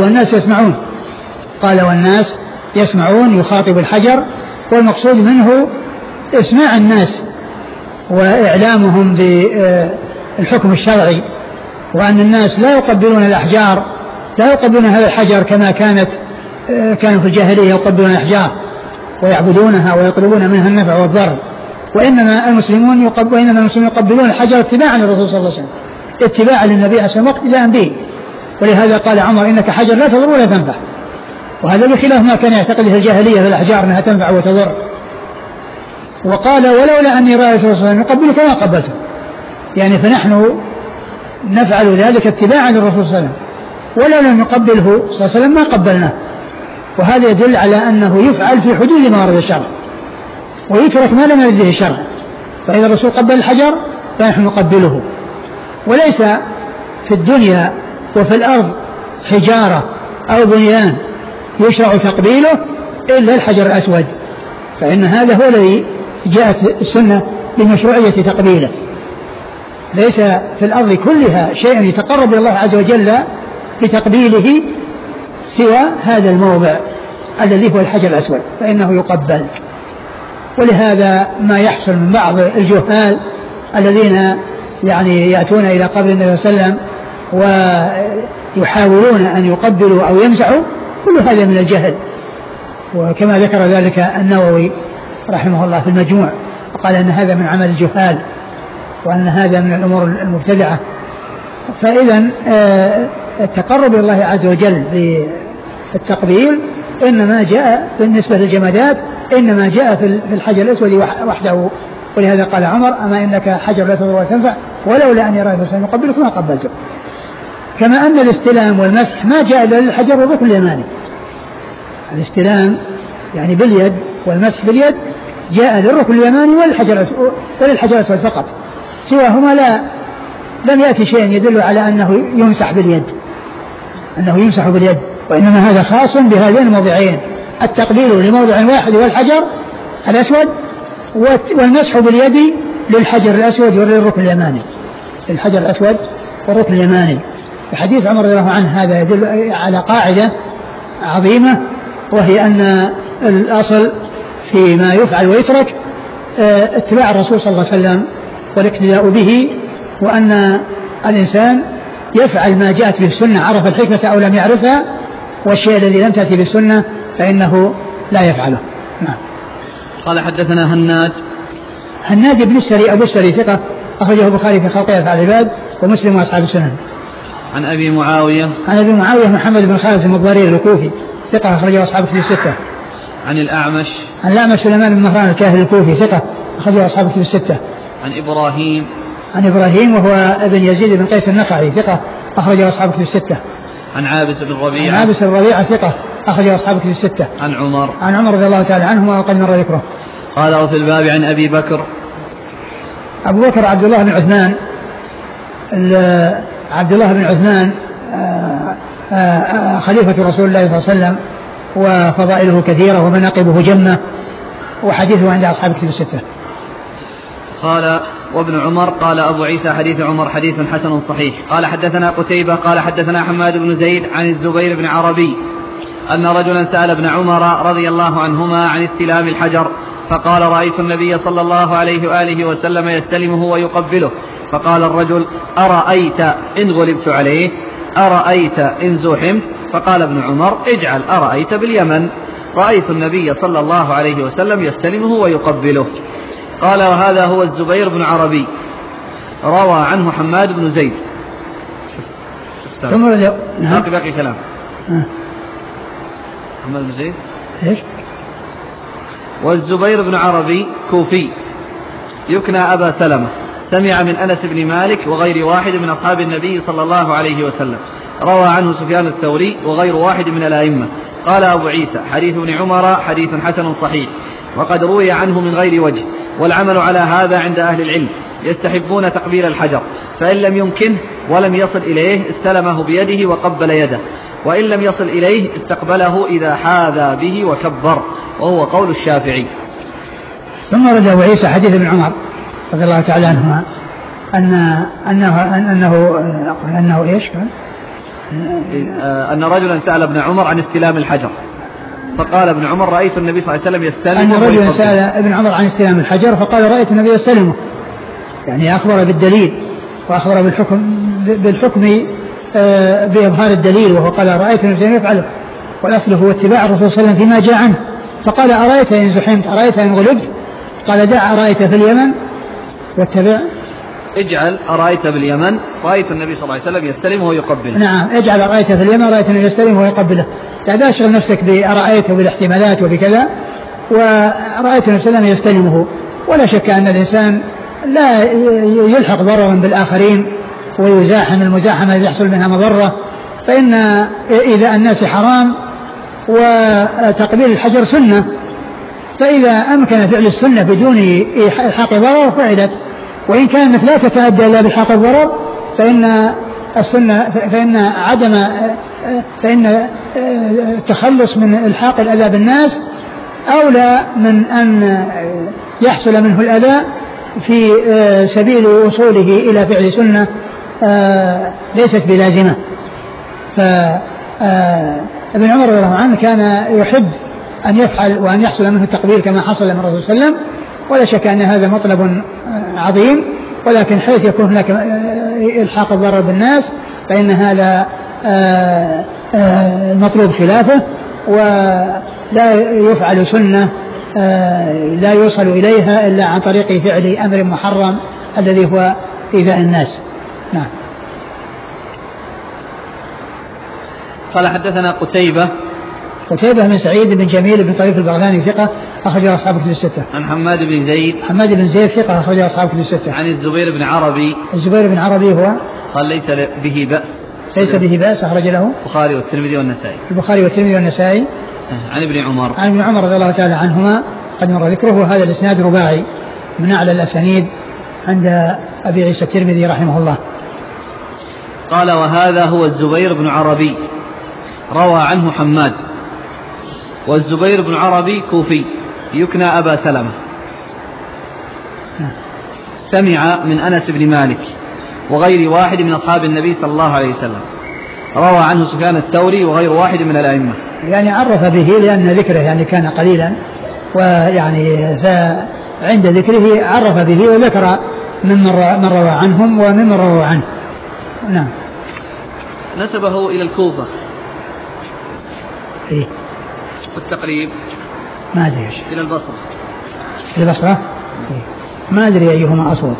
والناس يسمعون يخاطب الحجر، والمقصود منه إسماع الناس وإعلامهم بالحكم الشرعي، وأن الناس لا يقبلون الأحجار، لا يقبلون هذا الحجر كما كانوا في الجاهلية يقبلون الأحجار ويعبدونها ويطلبون منها النفع والضر، وإنما المسلمون يقبلون الحجر اتباعا للرسول صلى الله عليه وسلم، اتباعا للنبي عليه الصلاة والسلام واقتداء به. ولهذا قال عمر إنك حجر لا تضر ولا تنفع، وهذا بخلاف ما كان يعتقد في الجاهلية في الأحجار أنها تنفع وتضر. وقال ولولا أني رأيت الرسول صلى الله عليه وسلم يقبلك ما قبلته، يعني فنحن نفعل ذلك اتباعا للرسول صلى الله عليه وسلم، ولو لم يقبله صلى الله عليه وسلم ما قبلناه. وهذا يدل على أنه يفعل في حدود ما ورد الشرع، ويترك ما لم يرد به الشرع. فإذا الرسول قبل الحجر فنحن نقبله، وليس في الدنيا وفي الأرض حجارة أو بنيان يشرع تقبيله إلا الحجر الأسود، فإن هذا هو الذي جاءت السنة بمشروعية تقبيله. ليس في الأرض كلها شيء يتقرب إلى الله عز وجل بتقبيله سوى هذا الموضع الذي هو الحجر الأسود، فإنه يقبل. ولهذا ما يحصل من بعض الجهال الذين يعني يأتون إلى قبر النبي صلى الله عليه وسلم ويحاولون أن يقبلوا أو يمسحوا، كل هذا من الجهل. وكما ذكر ذلك النووي رحمه الله في المجموع، وقال أن هذا من عمل الجهال، وأن هذا من الأمور المبتدعة. فإذا التقرب إلى الله عز وجل بالتقبيل إنما جاء بالنسبة للجمادات، إنما جاء في الحجر الأسود وحده. ولهذا قال عمر أما إنك حجر لا تضر ولا تنفع، ولولا أني رأيت الرسول يقبلك ما قبلته. كما أن الاستلام والمسح ما جاء إلا للحجر والركن اليماني، الاستلام يعني باليد والمسح باليد جاء للركن اليماني وللحجر الأسود فقط، سواهما لم يأتي شيء يدل على أنه يمسح باليد، وإنما هذا خاص بهذين الموضعين، التقبيل لموضع واحد والحجر الأسود، والمسح باليد للحجر الأسود وللركن اليماني، للحجر الأسود والركن اليماني. حديث عمر رضي الله عنه هذا يدل على قاعدة عظيمة، وهي أن الأصل فيما يفعل ويترك اتباع الرسول صلى الله عليه وسلم والاقتداء به، وأن الإنسان يفعل ما جاءت به السنة عرف الحكمة أو لم يعرفها، والشيء الذي لم تأتي بالسنة فإنه لا يفعله. نعم. قال حدثنا هناد بن السري أبو السري ثقة أخرجه البخاري في خلق أفعال العباد ومسلم وأصحاب السنن. عن أبي معاوية محمد بن خالد المضارير الكوفي ثقة أخرجه أصحاب الكتب الستة. عن الأعمش سليمان بن مهران الكاهلي الكوفي ثقة أخرجه أصحاب الكتب الستة. عن إبراهيم وهو ابن يزيد بن قيس النخعي ثقة أخرجه أصحاب الكتب الستة. عن عابس بن ربيعة ثقة أخرجه أصحاب الكتب الستة. عن عمر رضي الله تعالى عنهما وقد مر ذكره. قال وفي الباب عن أبي بكر عبد الله بن عثمان خليفة رسول الله صلى الله عليه وسلم، وفضائله كثيرة ومناقبه جمة، وحديثه عند أصحاب الكتب الستة. قال وابن عمر قال أبو عيسى حديث عمر حديث حسن صحيح. قال حدثنا قتيبة قال حدثنا حماد بن زيد عن الزبير بن عربي أن رجلا سأل ابن عمر رضي الله عنهما عن استلام الحجر، فقال رأيت النبي صلى الله عليه وآله وسلم يستلمه ويقبله، فقال الرجل أرأيت إن غلبت عليه، أرأيت إن زحمت؟ فقال ابن عمر اجعل أرأيت باليمن، رأيت النبي صلى الله عليه وسلم يستلمه ويقبله. قال وهذا هو الزبير بن عربي، روى عنه حماد بن زيد. باقي كلام. حماد بن زيد ايش؟ والزبير بن عربي كوفي يكنى أبا سلمة، سمع من أنس بن مالك وغير واحد من أصحاب النبي صلى الله عليه وسلم، روى عنه سفيان الثوري وغير واحد من الأئمة. قال أبو عيسى حديث ابن عمر حديث حسن صحيح، وقد روي عنه من غير وجه، والعمل على هذا عند أهل العلم، يستحبون تقبيل الحجر، فإن لم يمكن ولم يصل إليه استلمه بيده وقبل يده، وإن لم يصل إليه استقبله إذا حاذى به وكبر، وهو قول الشافعي. ثم رد أبو عيسى حديث ابن عمر رضي الله تعالى عنهما أنه إيش كان؟ أن رجلا سأل ابن عمر عن استلام الحجر، فقال ابن عمر رأيت النبي صلى الله عليه وسلم يستلمه. أن رجلا سأل ابن عمر عن استلام الحجر فقال رأيت النبي يستلمه، يعني أخبر بالدليل وأخبر بالحكم بإظهار الدليل، وهو قال رأيت النبي يفعله، والأصل هو اتباع الرسول صلى الله عليه وسلم فيما جاء عنه. فقال أرأيت إن زحمت، أرأيت إن غلبت؟ قال دع أرأيت في اليمن واتبع، اجعل أرأيت باليمن، رأيت النبي صلى الله عليه وسلم يستلمه ويقبله. نعم، اجعل أرأيت في اليمن، رأيت النبي يستلمه ويقبله. لا تشغل نفسك بأرأيت وبالاحتمالات وبكذا، ورأيت النبي صلى الله عليه وسلم يستلمه. ولا شك أن الإنسان لا يلحق ضررا بالآخرين ويزاحم المزاحمة التي يحصل منها مضرة، فإن إذا الناس حرام وتقبيل الحجر سنة، فإذا أمكن فعل السنة بدون إلحاق ضرر فعلت، وإن كانت لا تتأدى إلا بإلحاق الضرر فإن السنة فإن التخلص من إلحاق الأذى بالناس أولى من أن يحصل منه الأذى في سبيل وصوله إلى فعل سنة ليست بلازمة. فابن عمر رضي الله عنه كان يحب أن يفعل وأن يحصل منه التقبيل كما حصل من الرسول صلى الله عليه وسلم، ولا شك أن هذا مطلب عظيم، ولكن حيث يكون هناك إلحاق الضرر بالناس فإن هذا المطلوب خلافه، ولا يفعل سنة لا يوصل إليها إلا عن طريق فعل أمر محرم الذي هو إيذاء الناس. نعم. قال حدثنا قتيبة بن سعيد بن جميل بن طريف البغلاني ثقة أخرج أصحاب الكتب الستة. عن حماد بن زيد ثقة أخرج أصحاب الكتب الستة. عن الزبير بن عربي هو قال ليس به بأس أخرج له البخاري والترمذي والنسائي. عن ابن عمر. عن ابن عمر رضي الله تعالى عنهما قد مر ذكره. هذا الإسناد رباعي من أعلى الأسانيد عند أبي عيسى الترمذي رحمه الله. قال وهذا هو الزبير بن عربي روى عنه حماد. والزبير بن عربي كوفي يكنى أبا سلمة، سمع من أنس بن مالك وغير واحد من أصحاب النبي صلى الله عليه وسلم. روى عنه سفيان الثوري وغير واحد من الأئمة. يعني عرف به لأن ذكره يعني كان قليلا، ويعني فعند ذكره عرف به وذكر من روى عنهم ومن روى عنه. نعم. نسبه إلى الكوفة. إيه؟ والتقريب ما أدري. إلى البصرة. إلى البصرة. إيه؟ ما أدري أيهما أصوب.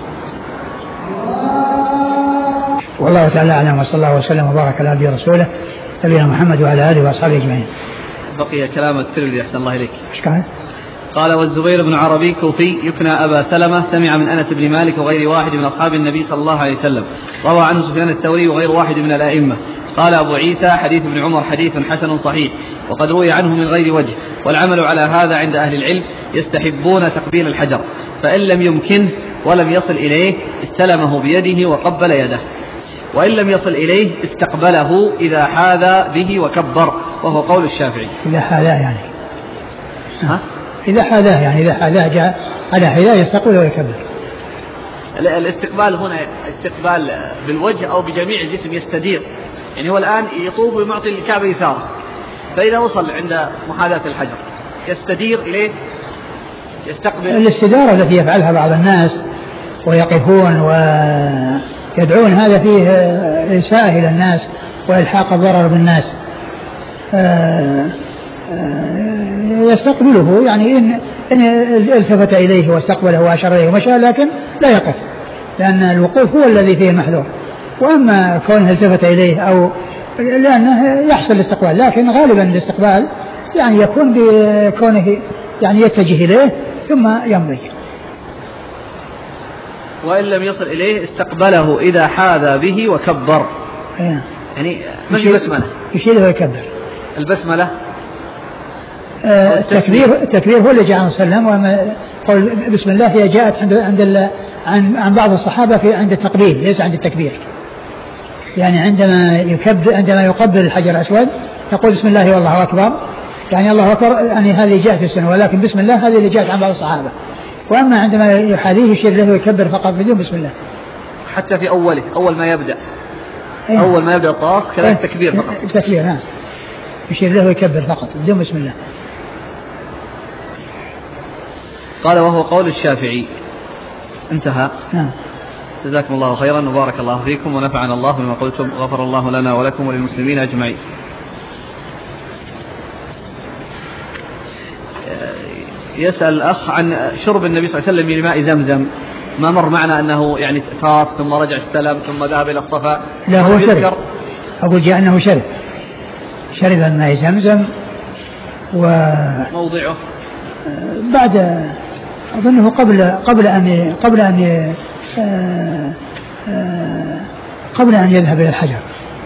والله تعالى أعلم، وصلى الله وسلم وبارك على عبده ورسوله نبينا محمد وعلى آله وأصحابه أجمعين. بقي كلام الترمذي أحسن الله إليك. إيش قال؟ قال والزبير بن عربي كوفي يكنى أبا سلمة، سمع من أنس بن مالك وغير واحد من أصحاب النبي صلى الله عليه وسلم. روى عنه سفيان الثوري وغير واحد من الأئمة. قال أبو عيسى حديث ابن عمر حديث حسن صحيح، وقد روي عنه من غير وجه، والعمل على هذا عند أهل العلم يستحبون تقبيل الحجر، فإن لم يمكنه ولم يصل إليه استلمه بيده وقبل يده، وإن لم يصل إليه استقبله إذا حاذى به وكبر، وهو قول الشافعي. إذا حاذاه يعني. ها؟ إذا حاذاه يعني إذا حاذاه جاء على حذاه يستقبل ويكبر. الاستقبال هنا استقبال بالوجه أو بجميع الجسم يستدير، يعني هو الآن يطوف ويعطي الكعبة يساره، فإذا وصل عند محاذاة الحجر يستدير إليه يستقبل. الاستدارة التي يفعلها بعض الناس ويقفون ويدعون هذا فيه إساءة إلى الناس وإلحاق الضرر بالناس. يستقبله يعني إن التفت إليه واستقبله وأشار إليه ومشى، لكن لا يقف، لأن الوقوف هو الذي فيه المحذور. وأما كونه التفت إليه أو لأنه يحصل الاستقبال، لكن غالبا الاستقبال يعني يكون بكونه يعني يتجه إليه ثم يمضي. وإن لم يصل إليه استقبله إذا حاذى به وكبر. يعني ما هي بسملة؟ يشيله ويكبر. البسملة التكبير هو اللي جاء عنه صلى الله عليه وسلم، قول بسم الله هي جاءت عن بعض الصحابة في عند التقبيل ليس عند التكبير. يعني عندما يقبل الحجر الأسود يقول بسم الله والله أكبر، يعني الله أكبر يعني هذه جاءت في السنة، ولكن بسم الله هذه اللي جاءت عن بعض الصحابة. وأما عندما يحاذيه يشير له ويكبر فقط بدون بسم الله. حتى في أوله أول ما يبدأ أول ما يبدأ الطواف كذلك التكبير فقط. التكبير نعم، يشير له ويكبر فقط بدون بسم الله. قال وهو قول الشافعي. انتهى. نعم. جزاكم الله خيرا وبارك الله فيكم ونفعنا الله بما قلتم، غفر الله لنا ولكم وللمسلمين أجمعين. يسأل الأخ عن شرب النبي صلى الله عليه وسلم لماء زمزم، ما مر معنا أنه يعني طاف ثم رجع استلم ثم ذهب إلى الصفا. لا هو شرب، أقول جاء أنه شرب الماء زمزم موضعه بعد أظنه قبل أن يذهب إلى الحجر،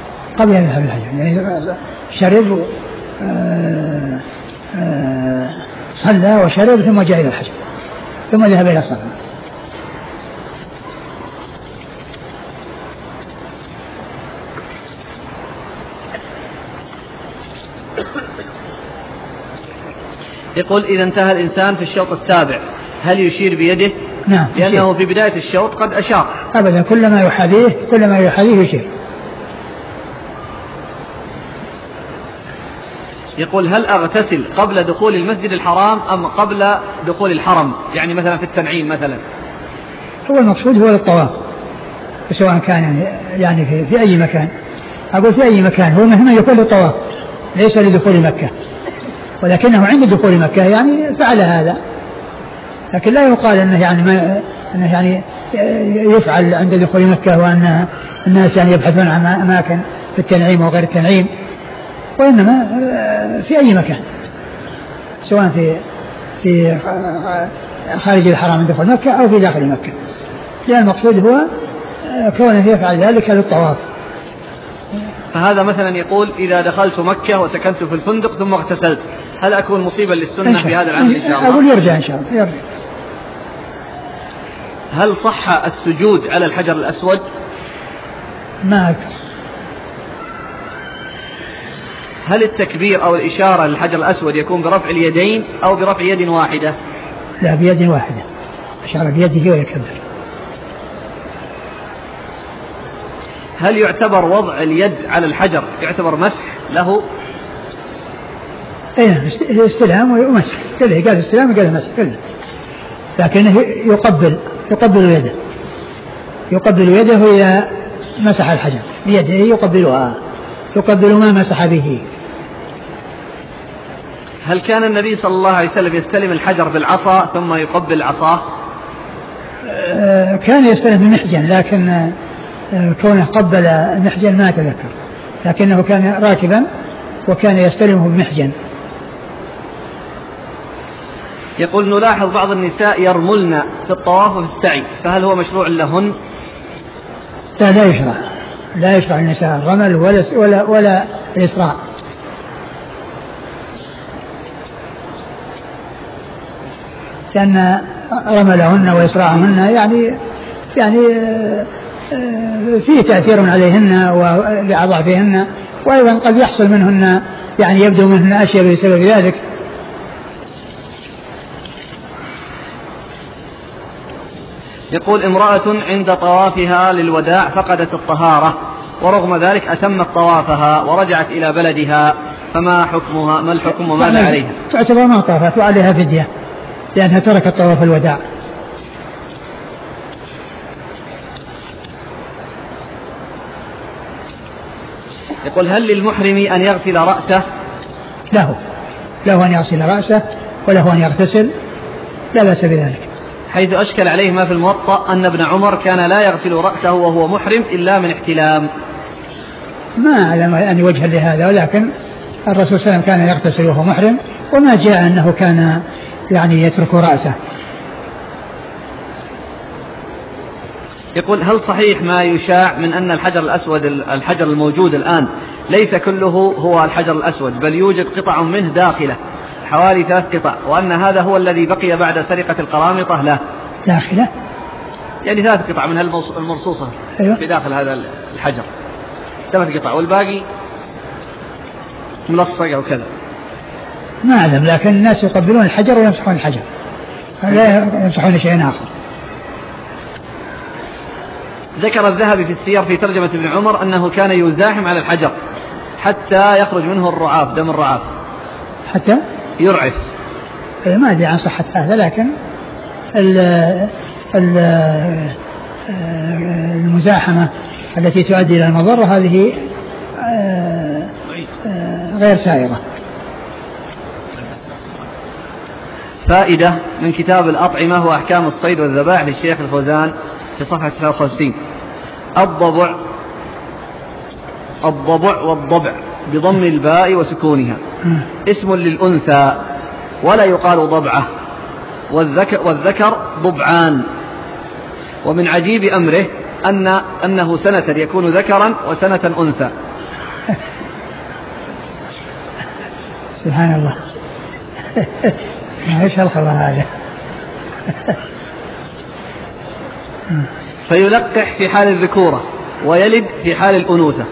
يعني شرب صلى وشرب ثم جاء إلى الحجر ثم ذهب إلى الصلاة. يقول إذا انتهى الإنسان في الشوط السابع هل يشير بيده؟ نعم، لأنه في بداية الشوط قد أشار. أبدا، كلما يحاذيه يشير. يقول هل أغتسل قبل دخول المسجد الحرام أم قبل دخول الحرم، يعني مثلا في التنعيم مثلا؟ هو المقصود هو للطواف، سواء كان يعني في أي مكان. أقول في أي مكان، هو مهم يكون للطواف ليس لدخول مكة، ولكنه عند دخول مكة يعني فعل هذا، لكن لا يقال أنه يعني يفعل عند دخول مكة وأن الناس يعني يبحثون عن أماكن في التنعيم وغير التنعيم، وإنما في أي مكان سواء في خارج الحرام من دخول مكة أو في داخل مكة، لأن المقصود هو كونه يفعل ذلك للطواف. فهذا مثلا يقول إذا دخلت مكة وسكنت في الفندق ثم اغتسلت، هل أكون مصيبا للسنة في هذا العمل إن شاء الله؟ أقول يرجع إن شاء الله، يرجع. هل صح السجود على الحجر الأسود؟ ما أذكر. هل التكبير أو الإشارة للحجر الأسود يكون برفع اليدين أو برفع يد واحدة؟ لا، بيد واحدة، أشار بيده ويكبر. هل يعتبر وضع اليد على الحجر يعتبر مسح له؟ ايه، استلام ومسح كله، قال استلام وقال مسح كله، لكنه يقبل يده إذا مسح الحجر بيده، يقبل ما مسح به. هل كان النبي صلى الله عليه وسلم يستلم الحجر بالعصا ثم يقبل عصاه؟ كان يستلم بمحجن، لكن كونه قبل المحجن ما أتذكر، لكنه كان راكبا وكان يستلمه بمحجن. يقول نلاحظ بعض النساء يرملن في الطواف وفي السعي، فهل هو مشروع لهن؟ لا يشرع النساء الرمل ولا الإسراع. لأن رملهن وإسراعهن يعني فيه تأثير عليهن ولأضعفهن، وأيضا قد يحصل منهن يعني يبدو منهن أشياء بسبب ذلك. يقول امرأة عند طوافها للوداع فقدت الطهارة، ورغم ذلك أتمت طوافها ورجعت إلى بلدها، فما حكمها؟ ما الحكم وماذا عليها؟ تعتبر ما طافت وعليها فدية لأنها تركت طواف الوداع. يقول هل للمحرم أن يغسل رأسه؟ له أن يغسل رأسه وله أن يغتسل، لا بأس بذلك. حيث أشكل عليه ما في الموطأ أن ابن عمر كان لا يغسل رأسه وهو محرم إلا من احتلام. ما أعلم أن وجه لهذا، ولكن الرسول صلى الله عليه وسلم كان يغتسل وهو محرم، وما جاء أنه كان يعني يترك رأسه. يقول هل صحيح ما يشاع من أن الحجر الأسود الحجر الموجود الآن ليس كله هو الحجر الأسود، بل يوجد قطع منه داخله حوالي 3 قطع، وأن هذا هو الذي بقي بعد سرقة القرامطة له؟ داخله يعني 3 قطع من المرصوصة أيوة. في داخل هذا الحجر 3 قطع، والباقي ملصق أو كذا. ما أعلم، لكن الناس يقبلون الحجر ويمسحون الحجر، لا يمسحون شيء آخر. ذكر الذهبي في السير في ترجمة ابن عمر أنه كان يزاحم على الحجر حتى يخرج منه الرعاف، دم الرعاف، حتى يرعف. ما أدري عن صحة هذا، لكن المزاحمة التي تؤدي إلى المضرة هذه غير سائغة. فائدة من كتاب الأطعمة وأحكام الصيد والذبائح للشيخ الفوزان في صفحة 59. الضبع والضبع بضم الباء وسكونها اسم للأنثى ولا يقال ضبعة، والذكر ضبعان. ومن عجيب أمره أنه سنة يكون ذكرا وسنة أنثى. سبحان الله. ايش الخبر هذا؟ فيلقح في حال الذكورة ويلد في حال الأنوثة،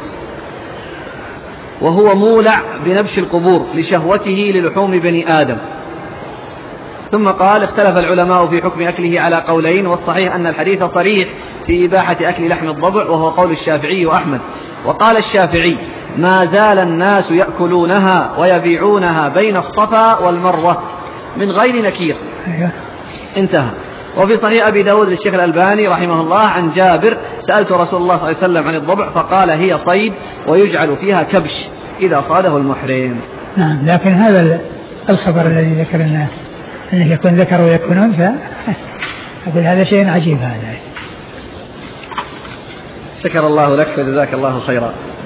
وهو مولع بنبش القبور لشهوته للحوم بني آدم. ثم قال اختلف العلماء في حكم أكله على قولين، والصحيح أن الحديث صريح في إباحة أكل لحم الضبع، وهو قول الشافعي وأحمد. وقال الشافعي ما زال الناس يأكلونها ويبيعونها بين الصفا والمروة من غير نكير. انتهى. وفي صحيح أبي داود للشيخ الألباني رحمه الله عن جابر سألت رسول الله صلى الله عليه وسلم عن الضبع فقال هي صيد ويجعل فيها كبش إذا صاده المحرم. نعم، لكن هذا الخبر الذي ذكر أنه يكون ذكر ويكون أنثى، أقول هذا شيء عجيب. هذا شكر الله لك وجزاك الله خيرا.